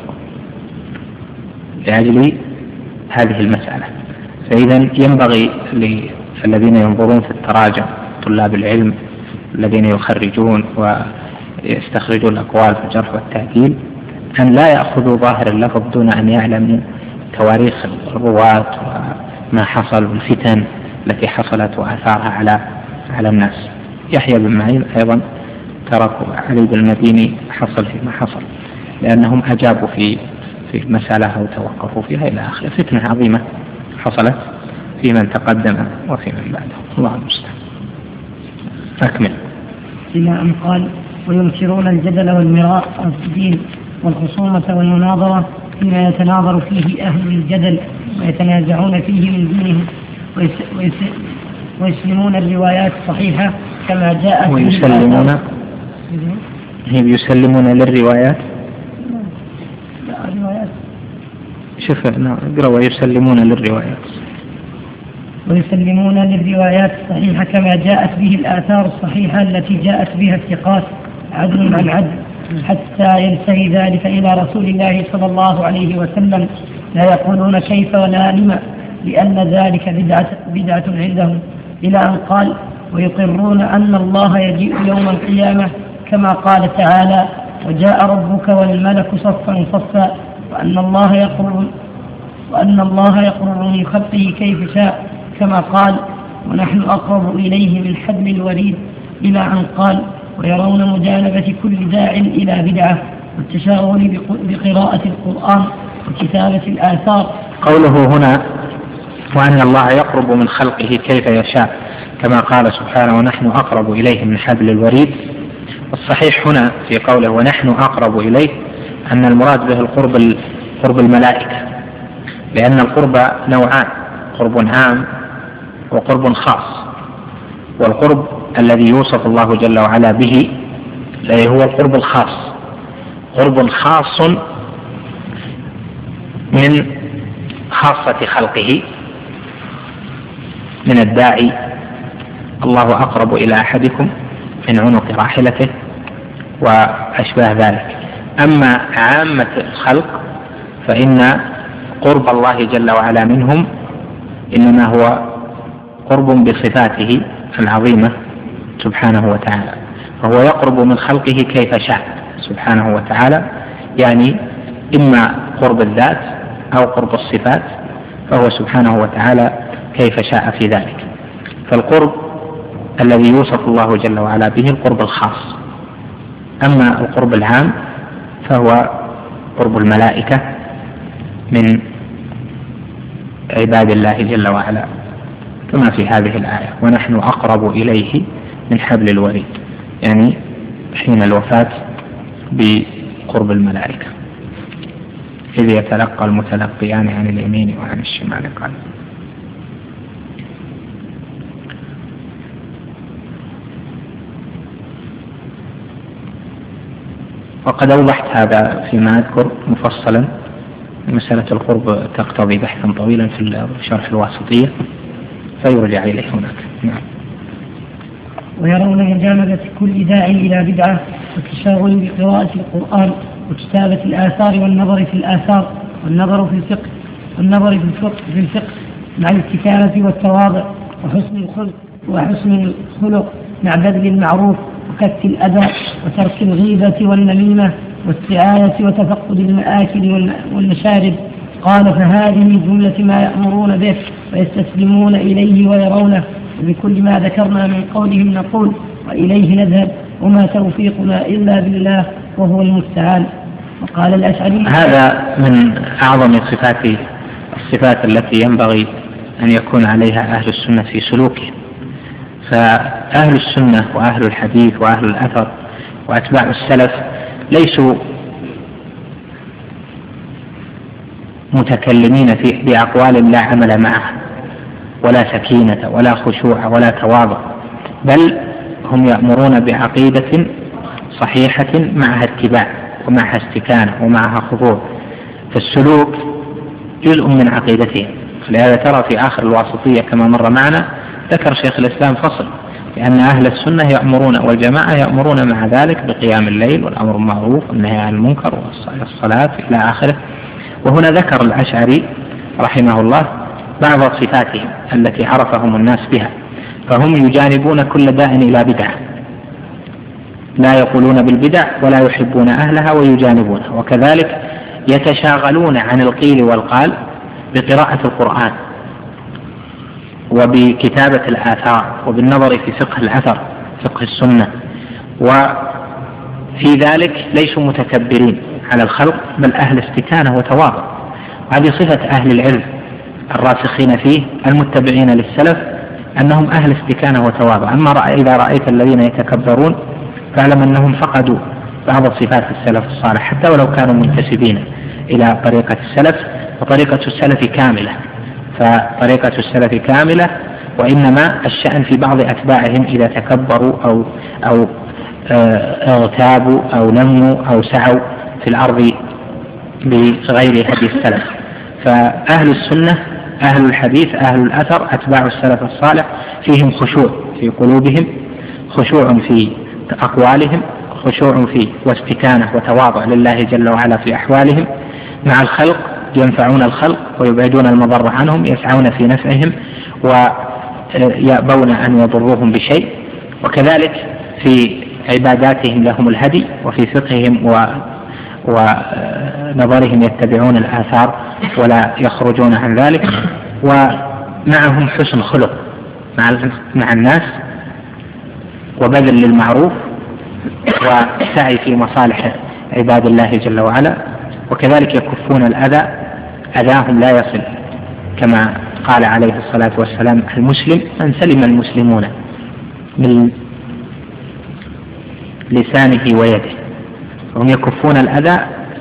S1: لأجل هذه المسألة. فإذا ينبغي للذين ينظرون في التراجم طلاب العلم الذين يخرجون ويستخرجون الأقوال في الجرح والتعديل أن لا يأخذوا ظاهر اللفظ دون أن يعلموا تواريخ الرواة وما حصل والفتن التي حصلت وآثارها على الناس. يحيى بن معين أيضا تركوا علي بن المديني حصل فيما حصل لأنهم أجابوا في مسألة أو توقفوا فيها إلى آخره. فتنة عظيمة حصلت في من تقدم وفي من بعده، الله المستعان. أكمل.
S2: إلى أن قال وينكرون الجدل والمراء في الدين والخصومة والمناظرة فيما يتناظر فيه أهل الجدل ويتنازعون فيه من دينهم، ويسلمون الروايات الصحيحة كما جاءت
S1: يسلمون للروايات. لا الروايات شوف اقرأ ويسلمون للروايات الصحيحة كما جاءت به الآثار الصحيحة التي جاءت بها الثقات عدل عن عدل، حتى ينتهي ذلك إلى رسول الله صلى الله عليه وسلم، لا يقولون كيف ولا لما، لأن ذلك بدعة عندهم. إلى أن قال ويقرون أن الله يجيء يوم القيامة كما قال تعالى وجاء ربك والملك صفا صفا، وأن الله يقرب من خلقه كيف شاء كما قال ونحن أقرب إليه من حبل الوريد. إلى أن قال ويرون مجانبة كل داع إلى بدعة والتشاغل بقراءة القرآن وكتابة الآثار. قوله هنا وأن الله يقرب من خلقه كيف يشاء كما قال سبحانه ونحن أقرب إليه من حبل الوريد، الصحيح هنا في قوله ونحن أقرب إليه أن المراد به قرب الملائكة، لأن القرب نوعان، قرب عام وقرب خاص. والقرب الذي يوصف الله جل وعلا به هو القرب الخاص، قرب خاص من خاصة خلقه من الداعي الله أقرب إلى أحدكم من عنق راحلته وأشباه ذلك. أما عامة الخلق فإن قرب الله جل وعلا منهم إنما هو قرب بصفاته العظيمة سبحانه وتعالى، فهو يقرب من خلقه كيف شاء سبحانه وتعالى، يعني إما قرب الذات أو قرب الصفات، فهو سبحانه وتعالى كيف شاء في ذلك. فالقرب الذي يوصف الله جل وعلا به القرب الخاص. أما القرب العام فهو قرب الملائكة من عباد الله جل وعلا كما في هذه الآية ونحن أقرب إليه من حبل الوريد، يعني حين الوفاة بقرب الملائكة إذ يتلقى المتلقيان عن اليمين وعن الشمال قال. وقد أوضحت هذا فيما أذكر مفصلا، مسألة القرب تقتضي بحثا طويلا في شرح الواسطية فيرجع إليه هناك. نعم.
S2: ويرون مجانبة كل داع إلى بدعة والتشاغل بقراءة القرآن وكتابة الآثار والنظر في الآثار والنظر في الفقه مع الاستكانة والتواضع وحسن الخلق مع بذل المعروف وكف الأذى وترك الغيبة والنميمة والسعاية وتفقد المآكل والمشارب. قال فهذه جملة ما يأمرون به ويستسلمون إليه ويرونه، وبكل ما ذكرنا من قولهم نقول وإليه نذهب وما توفيقنا إلا بالله وهو المستعان. وقال الأشعري
S1: هذا من أعظم الصفات التي ينبغي أن يكون عليها أهل السنة في سلوكه. فأهل السنة وأهل الحديث وأهل الأثر وأتباع السلف ليسوا متكلمين بأقوال لا عمل معها ولا سكينة ولا خشوع ولا تواضع، بل هم يأمرون بعقيدة صحيحة معها اتباع ومعها استكانة ومعها خضوع. فالسلوك جزء من عقيدتهم. فلهذا ترى في آخر الواسطية كما مر معنا ذكر شيخ الإسلام فصل لأن أهل السنة يأمرون والجماعة يأمرون مع ذلك بقيام الليل والأمر بالمعروف والنهي عن المنكر والصلاة إلى آخره. وهنا ذكر الأشعري رحمه الله بعض صفاتهم التي عرفهم الناس بها، فهم يجانبون كل داء إلى بدعة، لا يقولون بالبدع ولا يحبون أهلها ويجانبونها، وكذلك يتشاغلون عن القيل والقال بقراءة القرآن وبكتابة الآثار وبالنظر في فقه الأثر فقه السنة، وفي ذلك ليسوا متكبرين على الخلق بل أهل استكانة وتواضع. هذه صفة أهل العلم الراسخين فيه المتبعين للسلف أنهم أهل استكانة وتواضع. أما إذا رأيت الذين يتكبرون فاعلم أنهم فقدوا بعض صفات السلف الصالح حتى ولو كانوا منتسبين إلى طريقة السلف. فطريقة السلف كاملة، وإنما الشأن في بعض أتباعهم إذا تكبروا أو اغتابوا أو نموا أو سعوا في الأرض بغير هدي السلف. فأهل السنة أهل الحديث أهل الأثر أتباع السلف الصالح فيهم خشوع في قلوبهم، خشوع في أقوالهم، خشوع في واستكانة وتواضع لله جل وعلا في أحوالهم مع الخلق، ينفعون الخلق ويبعدون المضر عنهم، يسعون في نفعهم ويأبون أن يضروهم بشيء. وكذلك في عباداتهم لهم الهدي، وفي فقههم ونظرهم يتبعون الآثار ولا يخرجون عن ذلك، ومعهم حسن خلق مع الناس وبذل للمعروف وسعي في مصالح عباد الله جل وعلا. وكذلك يكفون الأذى، أذاهم لا يصل، كما قال عليه الصلاة والسلام المسلم من سلم المسلمون من لسانه ويده. هم يكفون الأذى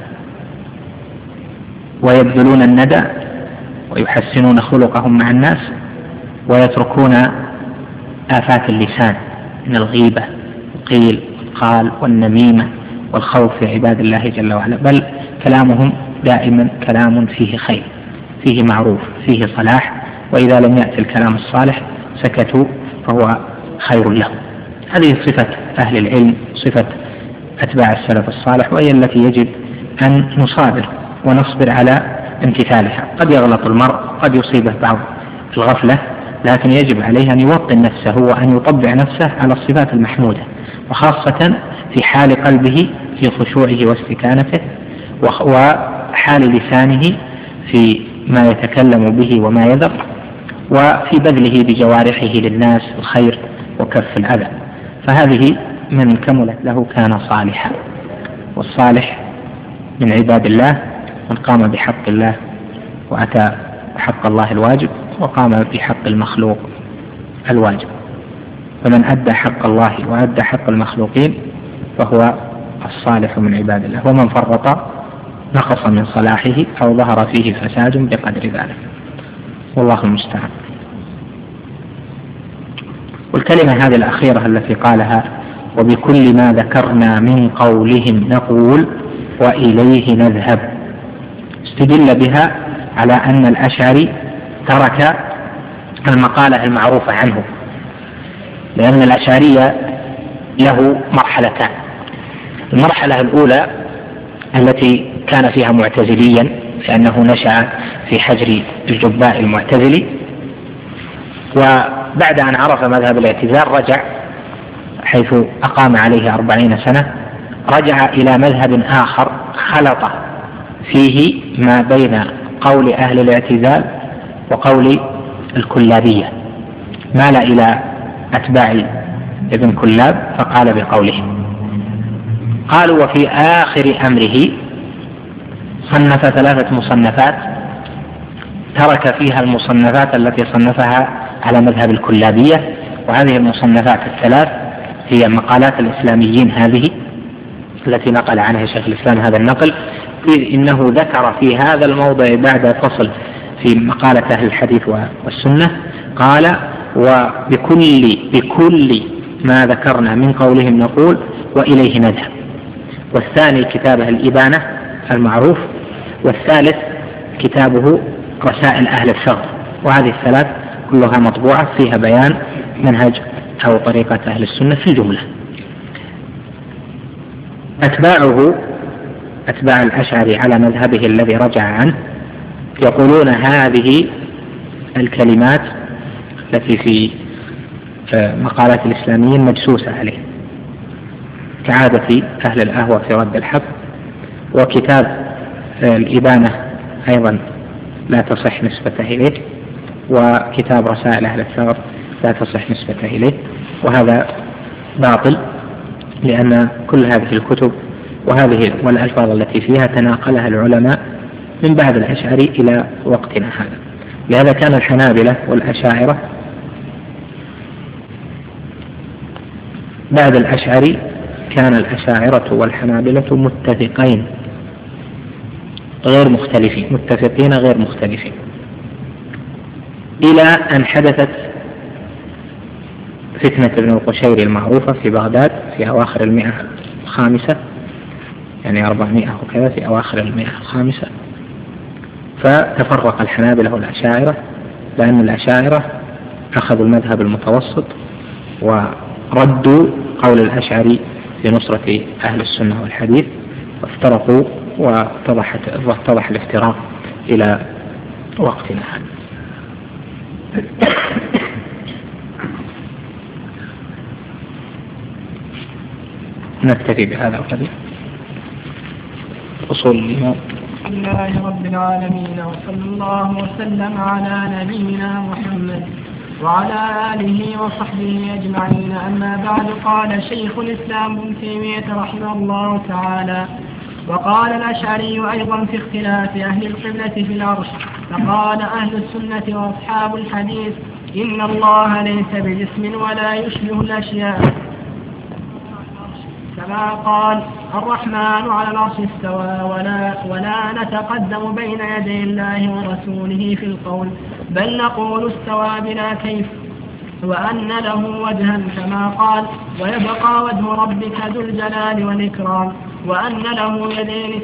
S1: ويبذلون الندى ويحسنون خلقهم مع الناس ويتركون آفات اللسان من الغيبة والقيل والقال والنميمة والخوف في عباد الله جل وعلا، بل كلامهم دائما كلام فيه خير، فيه معروف، فيه صلاح، وإذا لم يأتي الكلام الصالح سكتوا فهو خير لهم. هذه صفة أهل العلم، صفة أتباع السلف الصالح، وهي التي يجب أن نصابر ونصبر على امتثالها. قد يغلط المرء، قد يصيبه بعض الغفلة، لكن يجب عليه أن يوطن نفسه وأن يطبع نفسه على الصفات المحمودة، وخاصة في حال قلبه في خشوعه واستكانته، وحال لسانه في ما يتكلم به وما يذر، وفي بذله بجوارحه للناس الخير وكف الأذى. فهذه من كملت له كان صالحا، والصالح من عباد الله من قام بحق الله وأتى حق الله الواجب وقام بحق المخلوق الواجب. فمن أدى حق الله وأدى حق المخلوقين فهو الصالح من عباد الله، ومن فرط نقص من صلاحه أو ظهر فيه فساد بقدر ذلك، والله المستعان. والكلمة هذه الأخيرة التي قالها وبكل ما ذكرنا من قولهم نقول وإليه نذهب، استدل بها على أن الأشعري ترك المقالة المعروفة عنه لأن الأشعرية له مرحلتان. المرحلة الأولى التي كان فيها معتزليا لأنه نشأ في حجر الجباء المعتزلي، وبعد أن عرف مذهب الاعتزال رجع حيث أقام عليه 40 سنة، رجع إلى مذهب آخر خلط فيه ما بين قول أهل الاعتزال وقول الكلابية، مال إلى أتباع ابن كلاب فقال بقوله. قالوا وفي آخر أمره صنف 3 مصنفات ترك فيها المصنفات التي صنفها على مذهب الكلابية، وهذه المصنفات 3 هي مقالات الإسلاميين هذه التي نقل عنها شيخ الإسلام هذا النقل، إذ إنه ذكر في هذا الموضع بعد فصل في مقالة أهل الحديث والسنة قال وبكل ما ذكرنا من قولهم نقول وإليه نذهب. والثاني كتابه الإبانة المعروف، والثالث كتابه رسائل أهل الثغر، وهذه 3 كلها مطبوعة فيها بيان منهج أو طريقة أهل السنة في الجملة. أتباع الأشعري على مذهبه الذي رجع عنه يقولون هذه الكلمات التي في مقالات الإسلاميين مجسوسة عليه كعادة أهل الأهوى في رد الحق، وكتاب الإبانة أيضا لا تصح نسبته إليه، وكتاب رسائل أهل الثغر لا تصح نسبته إليه، وهذا باطل لأن كل هذه الكتب وهذه والألفاظ التي فيها تناقلها العلماء من بعد الأشعري إلى وقتنا هذا. لهذا كان الحنابلة والأشاعرة بعد الأشعري كان الأشاعرة والحنابلة متفقين غير مختلفين، متفقين غير مختلفين، إلى أن حدثت فتنة ابن القشيري المعروفة في بغداد في أواخر 105، يعني 400 وكذا، في أواخر 105، فتفرق الحنابلة والأشاعرة، لأن الأشاعرة أخذوا المذهب المتوسط وردوا قول الأشعري في نصرة أهل السنة والحديث، وافترقوا واتضح الافتراق إلى وقتنا هذا. نكتفي بهذا القدر. أصول الإيمان.
S2: الحمد لله رب العالمين، وصلى الله وسلم على نبينا محمد وعلى آله وصحبه أجمعين. أما بعد، قال شيخ الإسلام ابن تيمية رحمه الله تعالى: وقال الأشعري أيضا في اختلاف أهل القبلة في العرش، فقال أهل السنة وأصحاب الحديث: إن الله ليس بجسم ولا يشبه الأشياء، كما قال: الرحمن على العرش استوى، ولا نتقدم بين يدي الله ورسوله في القول، بل نقول استوى بلا كيف، وأن له وجها كما قال: ويبقى وجه ربك ذو الجلال والإكرام، وأن له يدين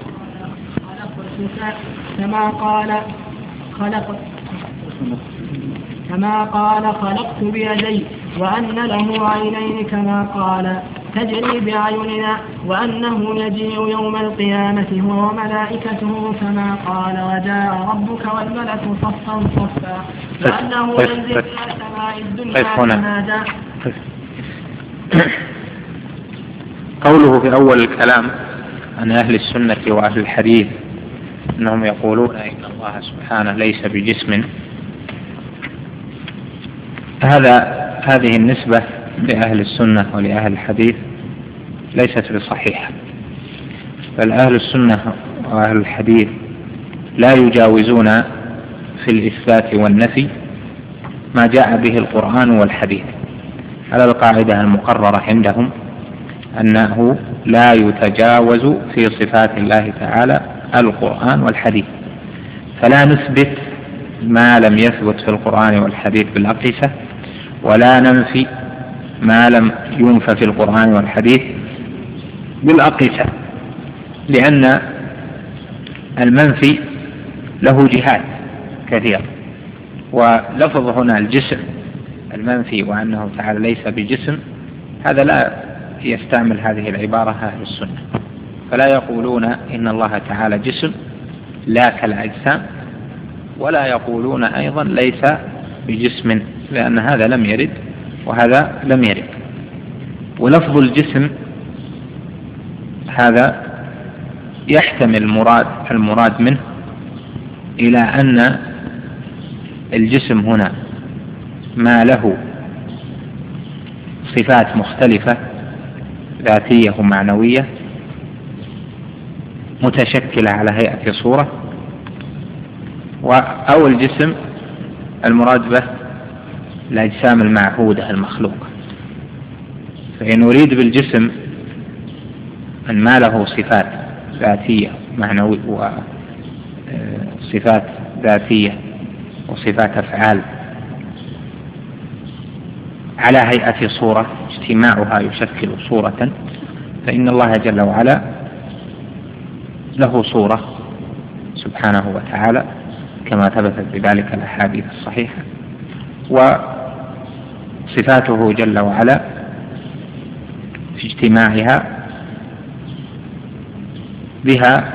S2: كما قال خلقت بيدي، وأن له عينين كما قال تجري بأعيننا، وأنه يجيء يوم القيامة هو وملائكته كما قال: وجاء ربك والملك صفا صفا، وأنه ينزل إلى سماء الدنيا كما جاء.
S1: قوله في أول الكلام عن أهل السنة وأهل الحديث أنهم يقولون إن الله سبحانه ليس بجسم، هذه النسبة لأهل السنة ولأهل الحديث ليست بصحيحة، بل أهل السنة وأهل الحديث لا يجاوزون في الإثبات والنفي ما جاء به القرآن والحديث، على القاعدة المقررة عندهم أنه لا يتجاوز في صفات الله تعالى القرآن والحديث، فلا نثبت ما لم يثبت في القرآن والحديث بالأقيسة، ولا ننفي ما لم ينفى في القرآن والحديث بالأقيسة، لأن المنفي له جهات كثيرة، ولفظ هنا الجسم المنفي وأنه تعالى ليس بجسم، هذا لا يستعمل هذه العبارة أهل السنة، فلا يقولون إن الله تعالى جسم لا كالأجسام، ولا يقولون أيضا ليس بجسم، لأن هذا لم يرد وهذا لم يرد. ولفظ الجسم هذا يحتمل المراد منه إلى أن الجسم هنا ما له صفات مختلفة ذاتية ومعنوية متشكلة على هيئة صورة، أو الجسم المراد به الأجسام المعهودة المخلوقة. فإن نريد بالجسم أن ما له صفات ذاتية معنوية وصفات ذاتية وصفات أفعال على هيئة صورة اجتماعها يشكل صورة، فإن الله جل وعلا له صورة سبحانه وتعالى كما ثبتت بذلك الأحاديث الصحيحة، وصفاته جل وعلا في اجتماعها بها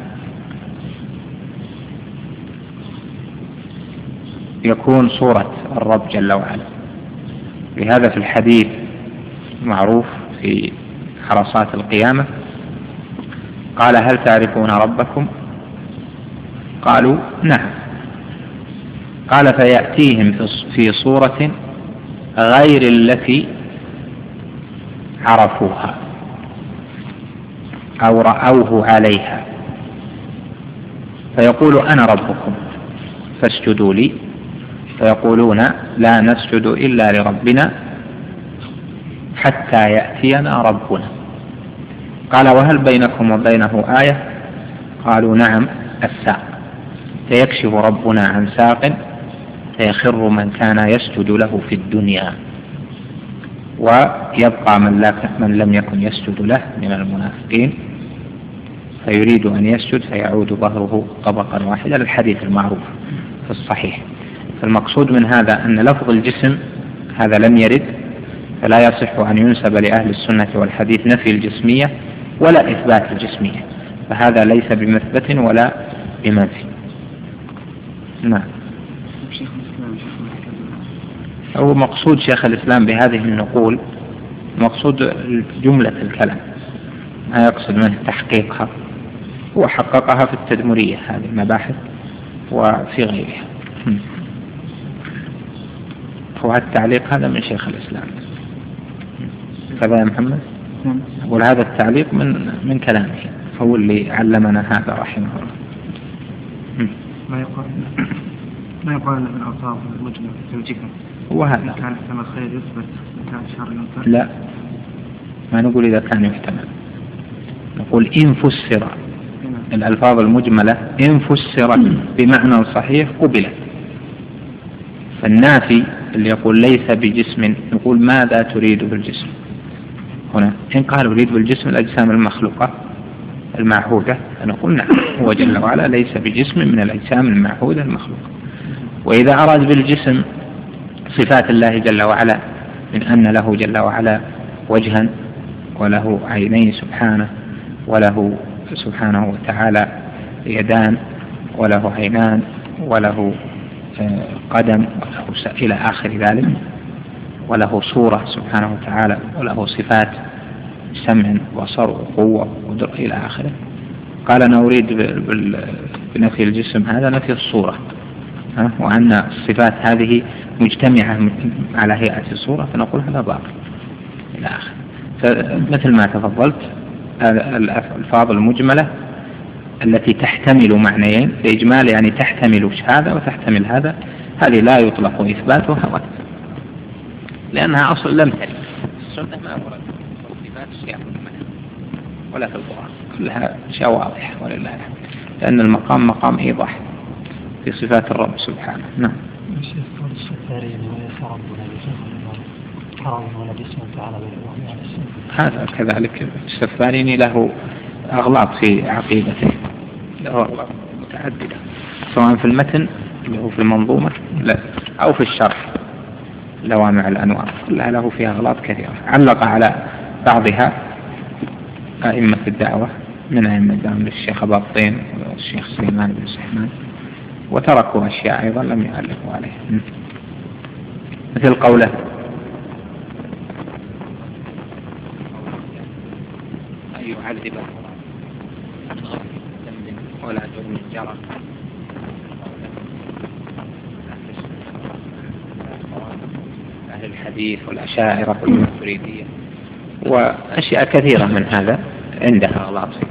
S1: يكون صورة الرب جل وعلا. لهذا في الحديث معروف في عرصات القيامة قال: هل تعرفون ربكم؟ قالوا: نعم. قال: فيأتيهم في صورة غير التي عرفوها أو رأوه عليها، فيقول: أنا ربكم فاسجدوا لي، فيقولون: لا نسجد إلا لربنا حتى يأتينا ربنا. قال: وهل بينكم وبينه آية؟ قالوا: نعم، الساق، فيكشف ربنا عن ساق فيخر من كان يسجد له في الدنيا، ويبقى من لم يكن يسجد له من المنافقين فيريد أن يسجد فيعود ظهره طبقا واحدا، الحديث المعروف في الصحيح. فالمقصود من هذا أن لفظ الجسم هذا لم يرد، فلا يصح أن ينسب لأهل السنة والحديث نفي الجسمية ولا إثبات الجسمية، فهذا ليس بمثبت ولا بمنفي. نعم. هو مقصود شيخ الإسلام بهذه النقول مقصود جملة الكلام، ما يقصد منه تحقيقها، هو حققها في التدمرية هذه المباحث وفي غيرها. وهذا التعليق هذا من شيخ الإسلام كذا يا محمد. أقول هذا التعليق من كلامه، هو اللي علمنا هذا رحمه الله.
S3: ما يقال من الألفاظ المجملة توجيها،
S1: وهذا
S3: كان احتمال خير يثبت، كان شر ينكر.
S1: لا، ما نقول إذا كان يحتمل، نقول إن فسر الألفاظ المجملة إن فسرت بمعنى صحيح قبلت. فالنافي اللي يقول ليس بجسم نقول ماذا تريد بالجسم هنا؟ إن قال أريد بالجسم الأجسام المخلوقة المعهودة فنقول نعم، هو جل وعلا ليس بجسم من الأجسام المعهودة المخلوقة. وإذا أراد بالجسم صفات الله جل وعلا من أن له جل وعلا وجها وله عينين سبحانه، وله سبحانه وتعالى يدان، وله عينان، وله قدم، وله إلى آخر ذلك، وله صورة سبحانه وتعالى، وله صفات سمع وبصر وقوة وقدرة إلى آخره. قال أنا أريد بنفي الجسم هذا نفي الصورة، وأن الصفات هذه مجتمعة على هيئة الصورة، فنقول هذا باطل إلى آخره. فمثل ما تفضلت الألفاظ المجملة التي تحتمل معنيين، الإجمال يعني تحتمل هذا وتحتمل هذا، هذه لا يطلق إثباتها ولا، لأنها أصل لم ترد السنة، ما ورد صفات السياق ولا في القرآن، كلها أشياء واضحة ولله الحمد، لأن المقام مقام إيضاح في صفات الرب سبحانه. نعم. هذا كذلك السفاريني له أغلاط في عقيدته، له أغلاط متعددة سواء في المتن اللي هو في المنظومة لا أو في الشرح، لوامع الأنوار كلها له فيها أغلاط كثيرة. علق على بعضها أئمة الدعوة من أئمة الدعوة الشيخ أبا الطين والشيخ سليمان بن سحمان، وتركوا أشياء أيضا لم يعلقوا عليها، مثل قوله أن يعذب ولا جرم جرى أهل الحديث والأشاعرة والماتريدية وأشياء كثيرة من هذا عندها أغلاط فيه.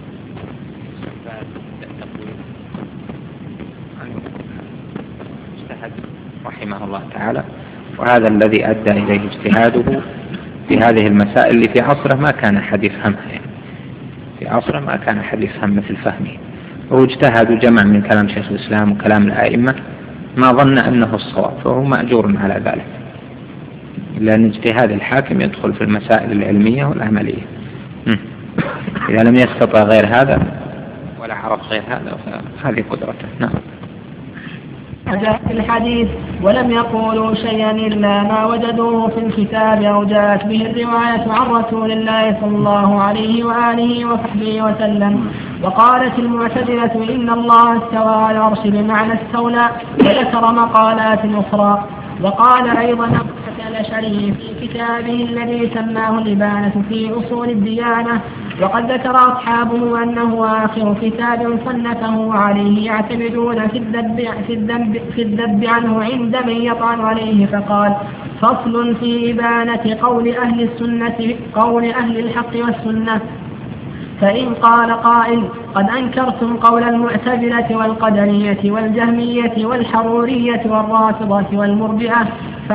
S1: اجتهد رحمه الله تعالى، وهذا الذي أدى إليه اجتهاده في هذه المسائل اللي في عصره ما كان أحد يفهمها، يعني في عصره ما كان أحد يفهم مثل فهمه، هو اجتهد وجمع من كلام شيخ الإسلام وكلام الأئمة ما ظن أنه الصواب، فهو مأجور على ذلك، لأن اجتهاد الحاكم يدخل في المسائل العلمية والعملية. إذا لم يستطع غير هذا ولا عرف غير هذا فهذه قدرته. نعم.
S2: جاء في الحديث ولم يقولوا شيئا إلا ما وجدوه في الكتاب أو جاءت به الرواية عن رسول الله صلى الله عليه وآله وصحبه وسلم. وقالت المعتزلة إن الله استوى على العرش بمعنى استولى، وذكر مقالات أخرى. وقال أيضا الأشعري في كتابه الذي سماه الإبانة في أصول الديانة، وقد ذكر أصحابه أنه آخر كتاب صنفه عليه يعتمدون في الذب عنه عند من يطعن عليه، فقال: فصل في إبانة قول أهل الحق والسنة. فإن قال قائل: قد أنكرتم قول المعتزلة والقدرية والجهمية والحرورية والرافضة والمرجئة،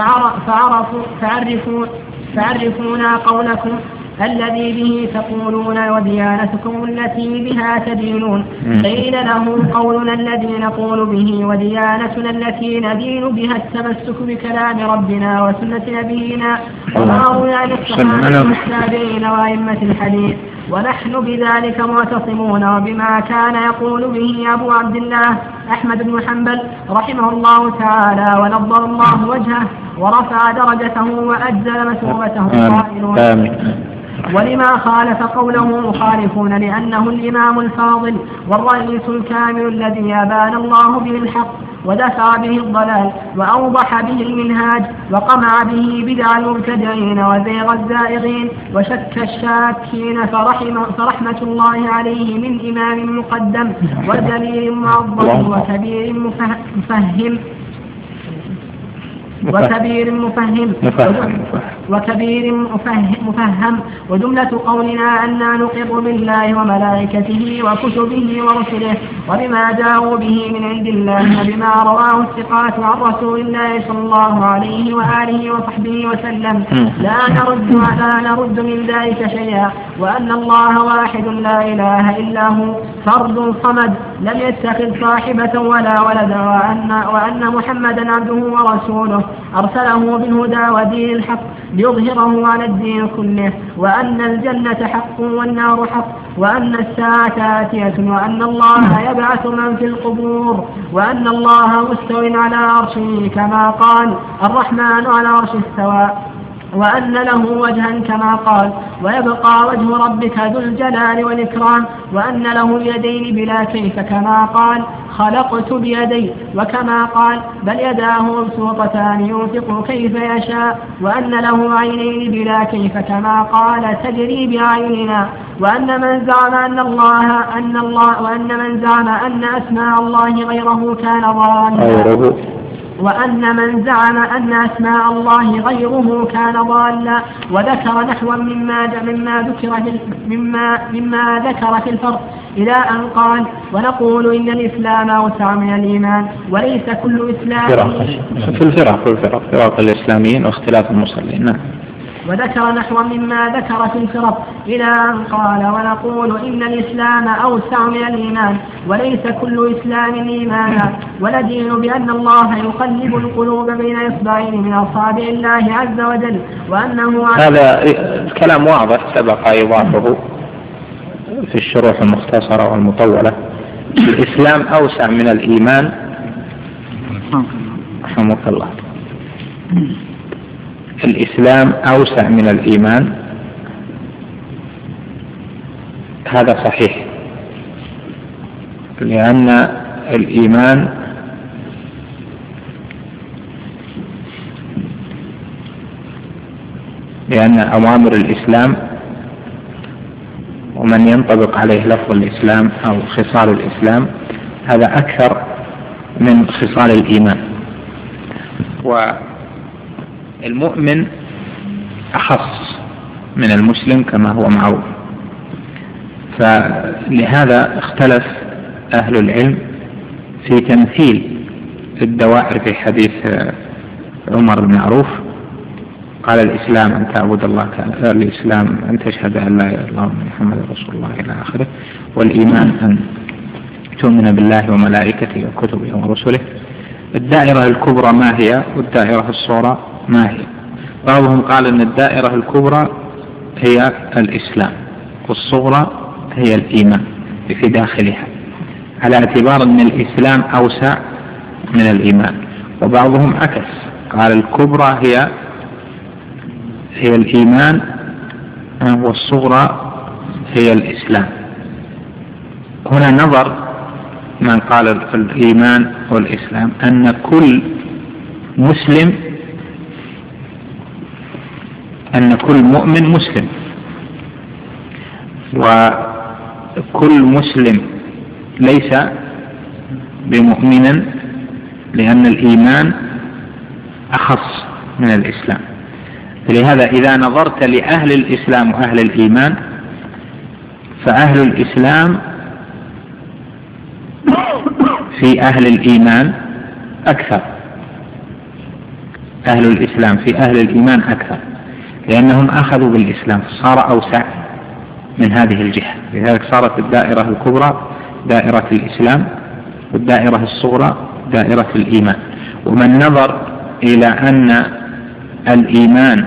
S2: فعرفونا قولكم الذي به تقولون وديانتكم التي بها تدينون. قيل له: قولنا الذي نقول به وديانتنا التي ندين بها التمسك بكلام ربنا وسنة نبينا وما روي عن الصحابة والتابعين وأئمة الحديث، ونحن بذلك معتصمون وبما كان يقول به أبو عبد الله أحمد بن حنبل رحمه الله تعالى ونضر الله وجهه ورفع درجته وأجزل مثوبته قائلون: ولما خالف قوله مخالفون لأنه الإمام الفاضل والرئيس الكامل الذي أبان الله به الحق ودفع به الضلال وأوضح به المنهاج وقمع به بدع المبتدعين وزيغ الزائغين وشك الشاكين، فرحمة الله عليه من إمام مقدم وجليل معظم وكبير مفهم وجملة قولنا أننا نقر بالله وملائكته وكتبه ورسله وبما جاءوا به من عند الله وبما رواه الثقات عن رسول الله صلى الله عليه وآله وصحبه وسلم لا نرد من ذلك شيئا، وأن الله واحد لا إله إلا هو فرد صمد لم يتخذ صاحبة ولا ولدا، وأن محمدا عبده ورسوله أرسله بالهدى ودين الحق ليظهره على الدين كله، وأن الجنة حق والنار حق، وأن الساعة آتية، وأن الله يبعث من في القبور، وأن الله مستو على عرشه كما قال الرحمن على عرش استوى، وأن له وجها كما قال ويبقى وجه ربك ذو الجلال والإكرام، وأن له يدين بلا كيف كما قال خلقت بيدي، وكما قال بل يداه مبسوطتان ينفق كيف يشاء، وأن له عينين بلا كيف كما قال تجري بأعيننا، وأن من زعم أن أسماء الله غيره كان ضالا، وأن من زعم أن أسماء الله غيره كان ضالا، وذكر نحوا مما ذكر في الفرق إلى أن قال: ونقول إن الإسلام أوسع من الإيمان وليس كل إسلام
S1: في الفرق الإسلاميين واختلاف المصلين. نعم.
S2: وذكر نحو مما ذكر في الفرق إلى أن قال: ونقول إن الإسلام أوسع من الإيمان وليس كل إسلام إيمانا، وندين بأن الله يقلب القلوب بين إصبعين من أصابع الله عز وجل، وأنه
S1: هذا الكلام واضح سبق إيضاحه في الشروح المختصرة والمطولة. الإسلام أوسع من الإيمان رحمك الله. الإسلام أوسع من الإيمان، هذا صحيح، لأن الإيمان لأن أوامر الإسلام ومن ينطبق عليه لفظ الإسلام أو خصال الإسلام هذا أكثر من خصال الإيمان، والمؤمن أخص من المسلم كما هو معروف. فلهذا اختلف أهل العلم في تمثيل الدوائر في حديث عمر المعروف، قال الإسلام أن تعبد الله الإسلام أن تشهد أن لا إله إلا الله محمد رسول الله إلى آخره، والإيمان أن تؤمن بالله وملائكته وكتبه ورسله. الدائرة الكبرى ما هي والدائرة الصغرى ما هي؟ بعضهم قال أن الدائرة الكبرى هي الإسلام والصغرى هي الإيمان في داخلها، على اعتبار أن الإسلام أوسع من الإيمان. وبعضهم عكس، قال الكبرى هي الإيمان والصغرى هي الإسلام. هنا نظر من قال في الإيمان والإسلام أن كل مؤمن مسلم، وكل مسلم ليس بمؤمن، لأن الإيمان أخص من الإسلام. فلهذا إذا نظرت لأهل الإسلام وأهل الإيمان فأهل الإسلام في أهل الإيمان أكثر، أهل الإسلام في أهل الإيمان أكثر، لأنهم أخذوا بالإسلام فصار أوسع من هذه الجهة. لذلك صارت الدائرة الكبرى دائرة الإسلام، والدائرة الصغرى دائرة الإيمان. ومن نظر إلى أن الإيمان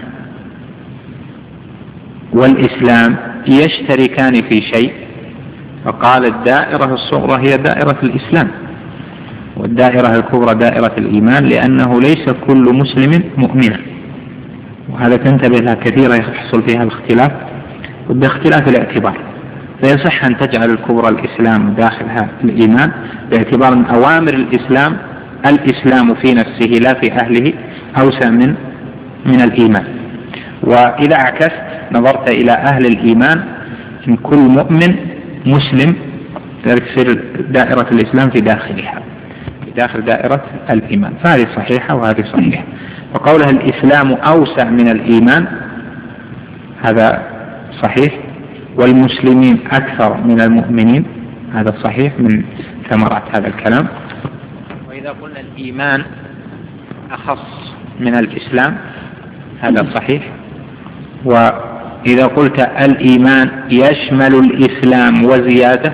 S1: والإسلام يشتركان في شيء فقال الدائرة الصغرى هي دائرة الإسلام، والدائرة الكبرى دائرة الإيمان، لأنه ليس كل مسلم مؤمنا، وهذا تنتبه لها كثيرا يحصل فيها الاختلاف باختلاف الاعتبار. فيصح أن تجعل الكبرى الإسلام داخلها الإيمان باعتبار أن أوامر الإسلام في نفسه لا في أهله أوسع من الإيمان. وإذا عكست نظرت إلى أهل الإيمان إن كل مؤمن مسلم، ذلك تصير دائرة الإسلام في داخلها، في داخل دائرة الإيمان. فهذه صحيحة وهذه صحيحة. وقولها الإسلام أوسع من الإيمان هذا صحيح، والمسلمين أكثر من المؤمنين هذا صحيح من ثمرات هذا الكلام. وإذا قلنا الإيمان أخص من الإسلام هذا صحيح. وإذا قلت الإيمان يشمل الإسلام وزيادة،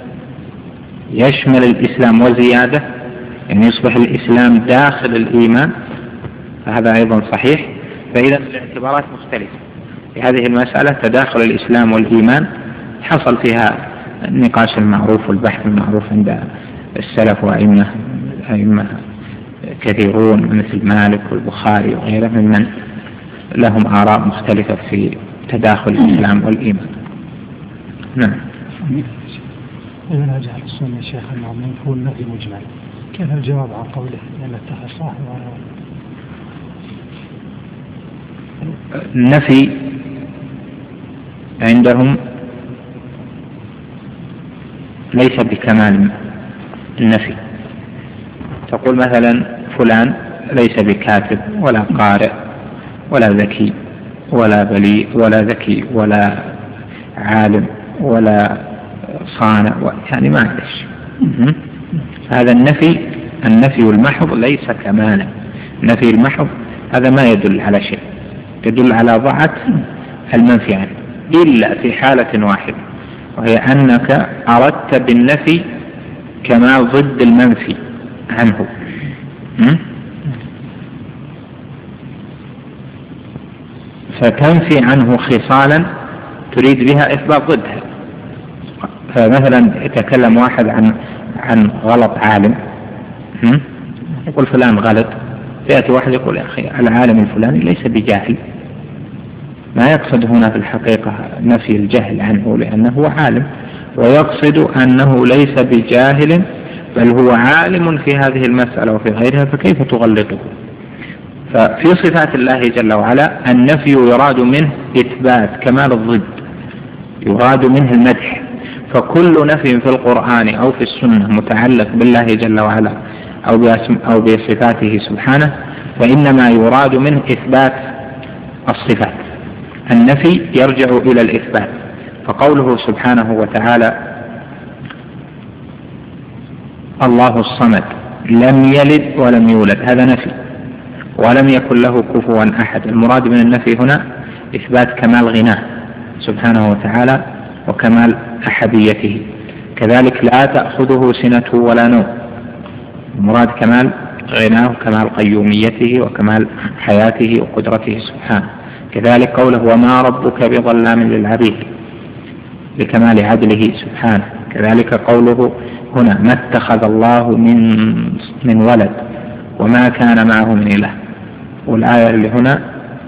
S1: يشمل الإسلام وزيادة يعني يصبح الإسلام داخل الإيمان، فهذا أيضا صحيح. فإذا الاعتبارات مختلفة في هذه المسألة، تداخل الإسلام والإيمان حصل فيها النقاش المعروف والبحث المعروف عند السلف وأئمة كثيرون مثل مالك والبخاري وغيره ممن لهم آراء مختلفة في تداخل الإسلام والإيمان. نعم.
S4: إذا نجح السنة يا شيخ أنهم يكون نفي مجمل، كيف الجواب عن قوله لأن اتخذ صاحب؟
S1: النفي عندهم ليس بكمال النفي. تقول مثلا فلان ليس بكاتب ولا قارئ ولا ذكي ولا بليغ ولا ذكي ولا عالم ولا صانع، يعني ما عندش. هذا النفي المحض ليس كمالا. النفي المحض هذا ما يدل على شيء، يدل على ضعف المنفي عنه، إلا في حالة واحدة، وهي أنك أردت بالنفي كما ضد المنفي عنه. فتنفي عنه خصالا تريد بها إثبات ضدها. فمثلا يتكلم واحد عن غلط عالم، يقول فلان غلط، يأتي واحد يقول يا أخي العالم الفلاني ليس بجاهل، ما يقصد هنا في الحقيقة نفي الجهل عنه لأنه هو عالم، ويقصد أنه ليس بجاهل بل هو عالم في هذه المسألة وفي غيرها، فكيف تغلطه؟ ففي صفات الله جل وعلا النفي يراد منه إثبات كمال الضد، يراد منه المدح، فكل نفي في القرآن أو في السنة متعلق بالله جل وعلا أو بصفاته سبحانه فإنما يراد منه إثبات الصفات. النفي يرجع إلى الإثبات، فقوله سبحانه وتعالى الله الصمد لم يلد ولم يولد، هذا نفي، ولم يكن له كفوا أحد. المراد من النفي هنا إثبات كمال غناه سبحانه وتعالى وكمال أحديته. كذلك لا تأخذه سنة ولا نوم، المراد كمال غناه وكمال قيوميته وكمال حياته وقدرته سبحانه. كذلك قوله وما ربك بظلام للعبيد لكمال عدله سبحانه. كذلك قوله هنا ما اتخذ الله من ولد وما كان معه من إله، والآية اللي هنا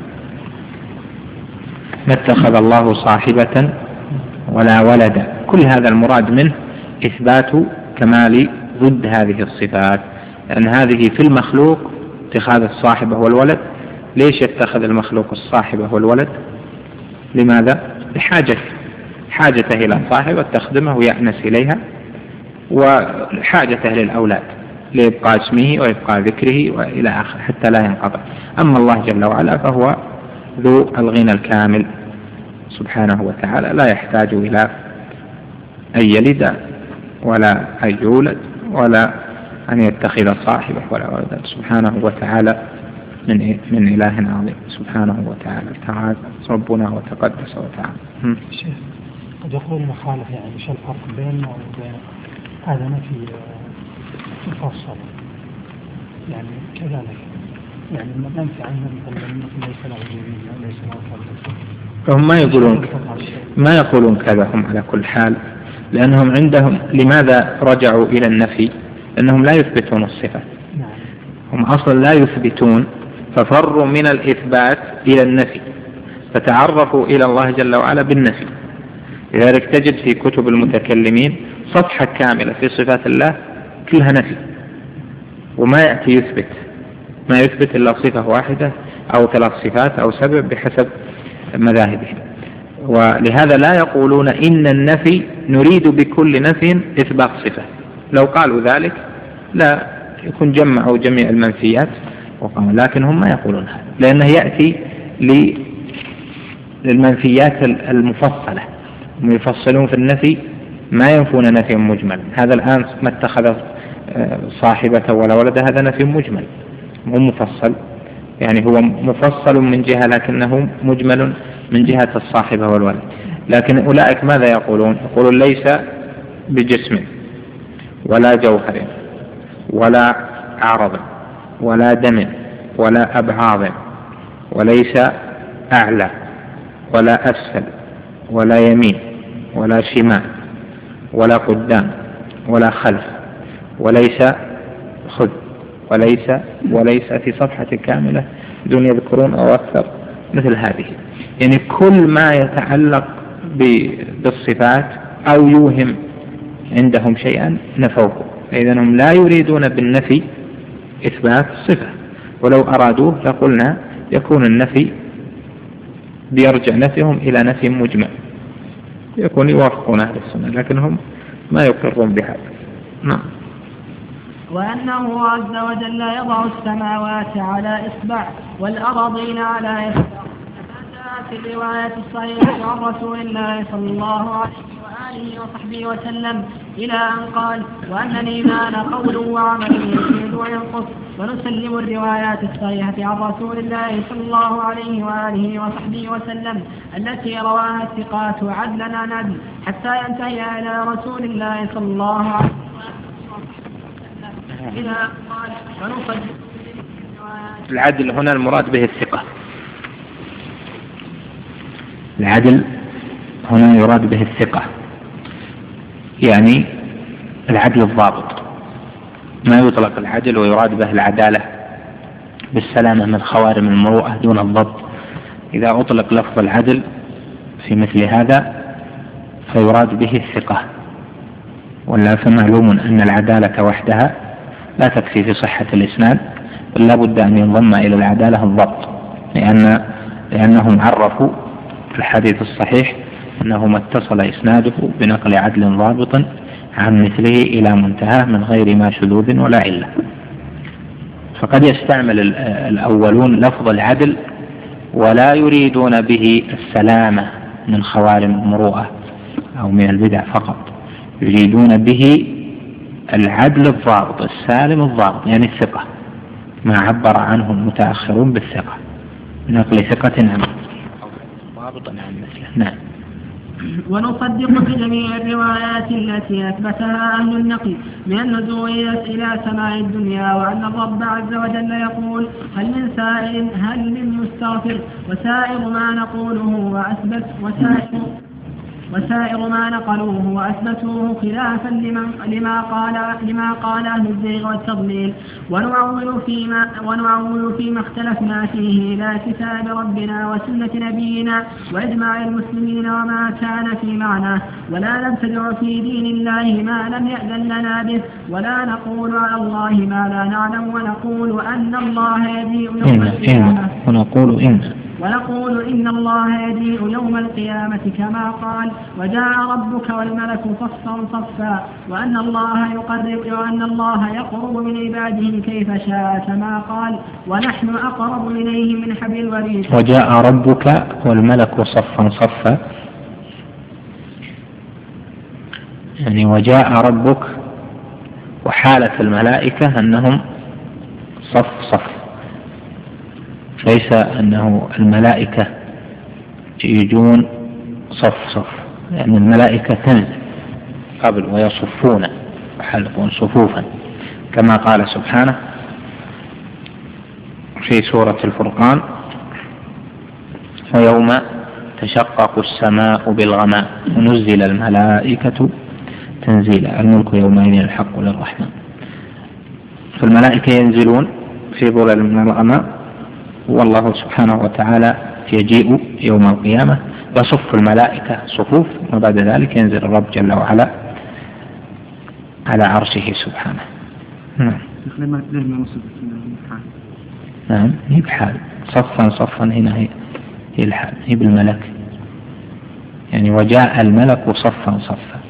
S1: ما اتخذ الله صاحبة ولا ولدا، كل هذا المراد منه إثبات كمال ضد هذه الصفات، لأن هذه في المخلوق اتخاذ الصاحبة والولد. ليش يتخذ المخلوق الصاحبة والولد؟ لماذا؟ حاجته إلى صاحبة تخدمه ويأنس إليها، وحاجته للأولاد لإبقاء اسمه وإبقاء ذكره وإلى آخر حتى لا ينقطع. أما الله جل وعلا فهو ذو الغنى الكامل سبحانه وتعالى، لا يحتاج إلى أن يلد ولا أن يولد ولا أن يتخذ صاحبه ولا ولدا سبحانه وتعالى من إله عظيم سبحانه وتعالى. تعالى ربنا وتقدس وتعالى.
S4: شيخ قد يقول مخالف، يعني شو الفرق بينه وبين هذا نفي مفصل؟ يعني كذلك يعني ننفي عن النبي ليس له جميع وليس له فضل.
S1: هم ما يقولون كذا هم على كل حال، لأنهم عندهم لماذا رجعوا إلى النفي؟ لأنهم لا يثبتون الصفة. هم أصلا لا يثبتون، ففروا من الإثبات إلى النفي، فتعرفوا إلى الله جل وعلا بالنفي. لذلك تجد في كتب المتكلمين صفحة كاملة في صفات الله كلها نفي، وما يأتي يثبت، ما يثبت إلا صفة واحدة أو 3 صفات أو 7 بحسب مذاهبهم. ولهذا لا يقولون إن النفي نريد بكل نفي إثبات صفة، لو قالوا ذلك لا يكون جمعوا جميع المنفيات وقالوا، لكن هم ما يقولون هذا، لأنه يأتي للمنفيات المفصلة، هم يفصلون في النفي ما ينفون نفي مجمل. هذا الآن ما اتخذ صاحبة ولا ولد، هذا نفي مجمل مو مفصل، يعني هو مفصل من جهة لكنه مجمل من جهة الصاحبة والولد. لكن أولئك ماذا يقولون؟ يقولون ليس بجسم ولا جوهر ولا عرض ولا دم ولا أبعاض، وليس أعلى ولا أسفل ولا يمين ولا شمال ولا قدام ولا خلف، وليس خذ وليس في صفحة كاملة بدون يذكرون أو أكثر مثل هذه. يعني كل ما يتعلق بالصفات أو يوهم عندهم شيئا نفوه. إذن هم لا يريدون بالنفي إثبات صفة، ولو أرادوه لقلنا يكون النفي بيرجع نفيهم إلى نفي مجمل، يكون يوافقون أهل السنة، لكنهم ما يقرون بهذا. نعم.
S2: وأنه عز وجل يضع السماوات على إصبع والأراضين على إصبع، في الرواية الصحيحة عن رسول الله صلى الله عليه وآله وصحبه وسلم إلى أن قال وأن الإيمان قول وعمل يزيد وينقص. ونسلم الروايات الصحيحة عن رسول الله صلى الله عليه وآله وصحبه وسلم التي رواها الثقات عدلا عن عدل حتى ينتهي إلى رسول الله صلى الله عليه وسلم إلى أن قال ونصدق
S1: العدل هنا المراد به الثقة. العدل هنا يراد به الثقة، يعني العدل الضابط، ما يطلق العدل ويراد به العدالة بالسلامة من خوارم المروءة دون الضبط. إذا أطلق لفظ العدل في مثل هذا فيراد به الثقة، ولا فمعلوم أن العدالة وحدها لا تكفي في صحة الإسناد، بل لا بد أن ينضم إلى العدالة الضبط، لأنهم عرفوا في الحديث الصحيح أنه ما اتصل إسناده بنقل عدل ضابط عن مثله إلى منتهى من غير ما شذوذ ولا علة. فقد يستعمل الأولون لفظ العدل ولا يريدون به السلامة من خوارم المروءة أو من البدع فقط، يريدون به العدل الضابط السالم الضابط، يعني الثقة، ما عبر عنه المتأخرون بالثقة، نقل ثقة عن ضابطا عن مثله. نعم.
S5: ونصدق بجميع الروايات التي أثبتها أهل النقل من النزول إلى سماع الدنيا، وأن الرب عز وجل يقول: هل من سائل هل من مستغفر، وسائر ما نقوله وسائر ما نقلوه وأثبتوه خلافا لما قال أهل الزيغ والتضليل، ونعول فيما اختلفنا فيه إلى كتاب ربنا وسنة نبينا وإجماع المسلمين وما كان في معناه، ولا نبتدع في دين الله ما لم يأذن لنا به، ولا نقول على الله ما لا نعلم، ونقول أن الله يجيء يوم القيامة ونقول إن الله يجيء يوم القيامة كما قال: وجاء ربك والملك صفا صفا، وأن الله يقرب من عباده كيف شاء كما قال: ونحن أقرب إليه من حبل الوريد.
S1: وجاء ربك والملك صفا صفا، يعني وجاء ربك وحالة الملائكة أنهم صف صف، ليس أنه الملائكة يجون صف صف، لأن الملائكة تنزل قبل ويصفون وحلقون صفوفا، كما قال سبحانه في سورة الفرقان: ويوم تشقق السماء بالغمام ونزل الملائكة تنزيلا الملك يومئذ الحق للرحمن. فالملائكة ينزلون في ظلل من الغمام، والله سبحانه وتعالى يجيء يوم القيامة يصف الملائكة صفوف، وبعد ذلك ينزل الرب جل وعلا على عرشه سبحانه. نعم، هي بحال صفا صفا، هنا هي الحال، هي بالملك، يعني وجاء الملك صفا صفا.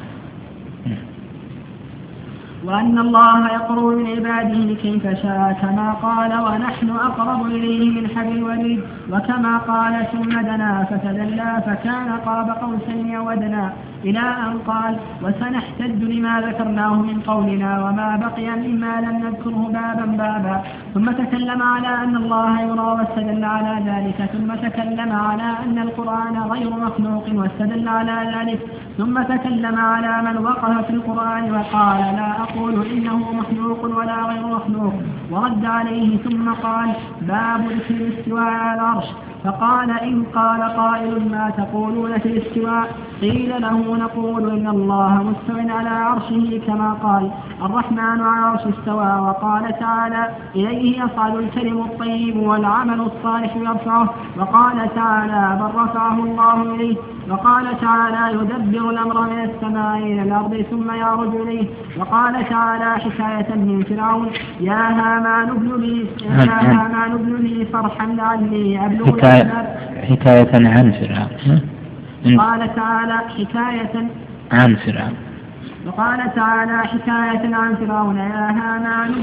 S5: وأن الله يقرب من عباده كيف شاء كما قال: ونحن أقرب إليه من حبل الوريد، وكما قال: ثم دنا فتدلى فكان قاب قوسين أو أدنى، إلى أن قال: وسنحتج لما ذكرناه من قولنا وما بقي مما لم نذكره بابا بابا. ثم تكلم على أن الله يرى واستدل على ذلك، ثم تكلم على أن القرآن غير مخلوق واستدل على ذلك، ثم تكلم على من وقف في القرآن وقال: لا أقول إنه مخلوق ولا غير مخلوق، ورد عليه ثم قال: باب ذكر الاستواء على العرش. فقال: إن قال قائل ما تقولون في الاستواء؟ قيل له: نقول إن الله مستوٍ على عرشه كما قال: الرحمن على العرش استوى. وقال تعالى: إليه يصعد الكلم الطيب والعمل الصالح يرفعه. وقال تعالى: بل رفعه الله إليه. وقال تعالى: يدبر الأمر من السماء إلى الأرض ثم يعرج إليه. وقال تعالى حكاية من فرعون: يا هامان ابن لي صرحا لعلي أبلغ
S1: حكاية عن فرعون.
S5: قال تعالى حكاية
S1: عن فرعون.
S5: وقال تعالى حكاية عن فرعون: يا هامان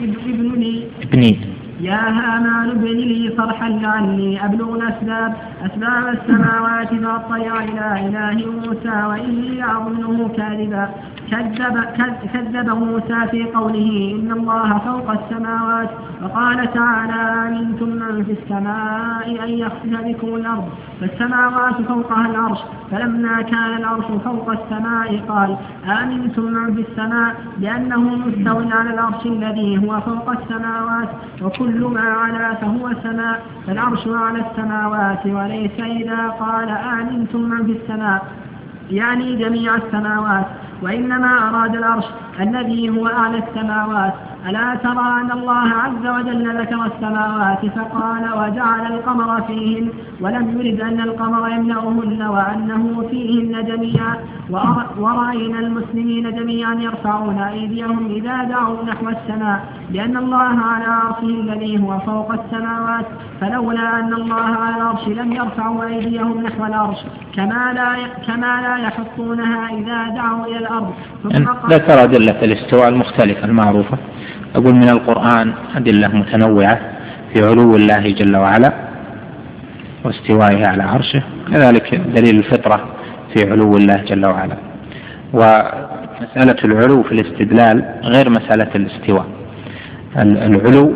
S5: يا هامان ابن لي صرحا لعلي أبلغ أسباب السماوات فأطلع إلى إله موسى وإني أظنه كاذبا. كذب موسى في قوله: إن الله فوق السماوات. وقال تعالى: آمنتم من في السماء أن يخسف بكم الأرض، فالسماوات فوقها العرش. فلما كان العرش فوق السماء قال: آمنتم من في السماء، لأنه مستو على العرش الذي هو فوق السماوات، وكل ما علا فهو سماء، فالعرش على السماوات. وليس إذا قال آمنتم من في السماء يعني جميع السماوات، وإنما أراد العرش، الذي هو أعلى السماوات. ألا ترى أن الله عز وجل ذكر السماوات فقال وجعل القمر فيهن، ولم يرد أن القمر يمنعهن وأنه فيهن جميعا. ورأينا المسلمين جميعا يرفعون أيديهم إذا دعوا نحو السماء، لأن الله على عرشه الذي هو فوق السماوات، فلولا أن الله على العرش لم يرفعوا أيديهم نحو العرش كما لا يحطونها إذا دعوا إلى الأرض.
S1: ذكر أدلة الاستواء المختلفة المعروفة. أقول من القرآن أدلة متنوعة في علو الله جل وعلا واستوائه على عرشه، كذلك دليل الفطرة في علو الله جل وعلا. ومسألة العلو في الاستدلال غير مسألة الاستواء. العلو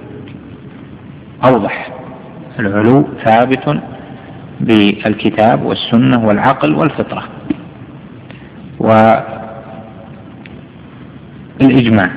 S1: أوضح، العلو ثابت بالكتاب والسنة والعقل والفطرة والإجماع.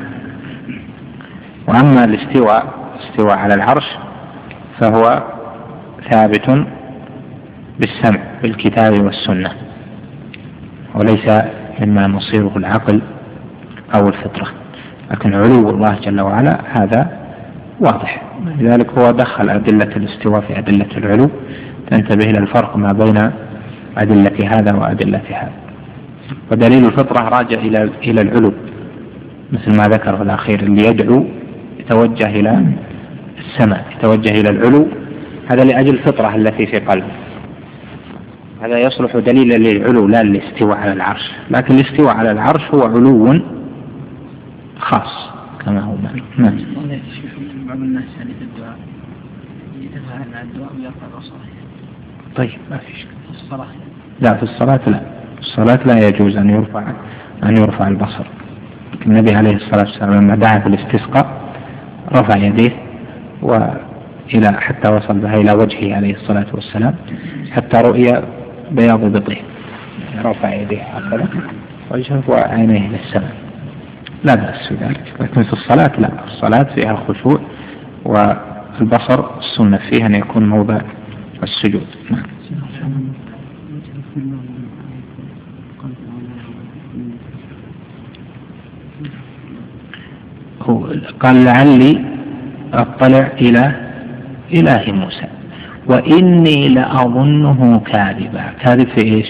S1: وأما الاستواء على العرش فهو ثابت بالسمع بالكتاب والسنة، وليس مما نصيره العقل أو الفطرة. لكن علو الله جل وعلا هذا واضح، لذلك هو دخل أدلة الاستواء في أدلة العلو، تنتبه إلى الفرق ما بين أدلة هذا وأدلة هذا. ودليل الفطرة راجع إلى العلو، مثل ما ذكر في الأخير اللي يدعو يتوجه إلى السماء، يتوجه إلى العلو، هذا لأجل الفطرة التي في قلبه، هذا يصلح دليلا للعلو لا للاستواء على العرش. لكن الاستواء على العرش هو علو خاص كما هو معلوم.
S3: بعض الناس يعني في الدعاء يتفاعل مع الدعاء ويرفع بصره.
S1: طيب ما في شيء.
S3: في الصلاة
S1: لا، في الصلاة لا، في الصلاة لا يجوز أن يرفع البصر. النبي عليه الصلاة والسلام لما دعا في الاستسقاء رفع يديه وإلى حتى وصل بها إلى وجهه عليه الصلاة والسلام حتى رؤي بياض بطيه، رفع يديه هكذا وجهه وعينيه للسماء، لا بأس بذلك. لكن في الصلاة لا، الصلاة فيها خشوع، والبصر السنة فيها أن يكون موضع السجود. قال لعلي أطلع إلى إله موسى وإني لأظنه كاذبا. كاذب في إيش؟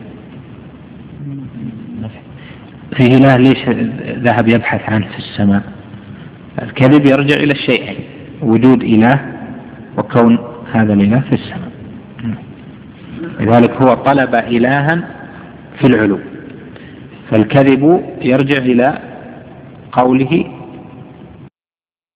S1: في إله ليش ذهب يبحث عنه في السماء؟ الكذب يرجع إلى الشيئين، وجود إله وكون هذا الإله في السماء. لذلك هو طلب إلها في العلو، فالكذب يرجع إلى قوله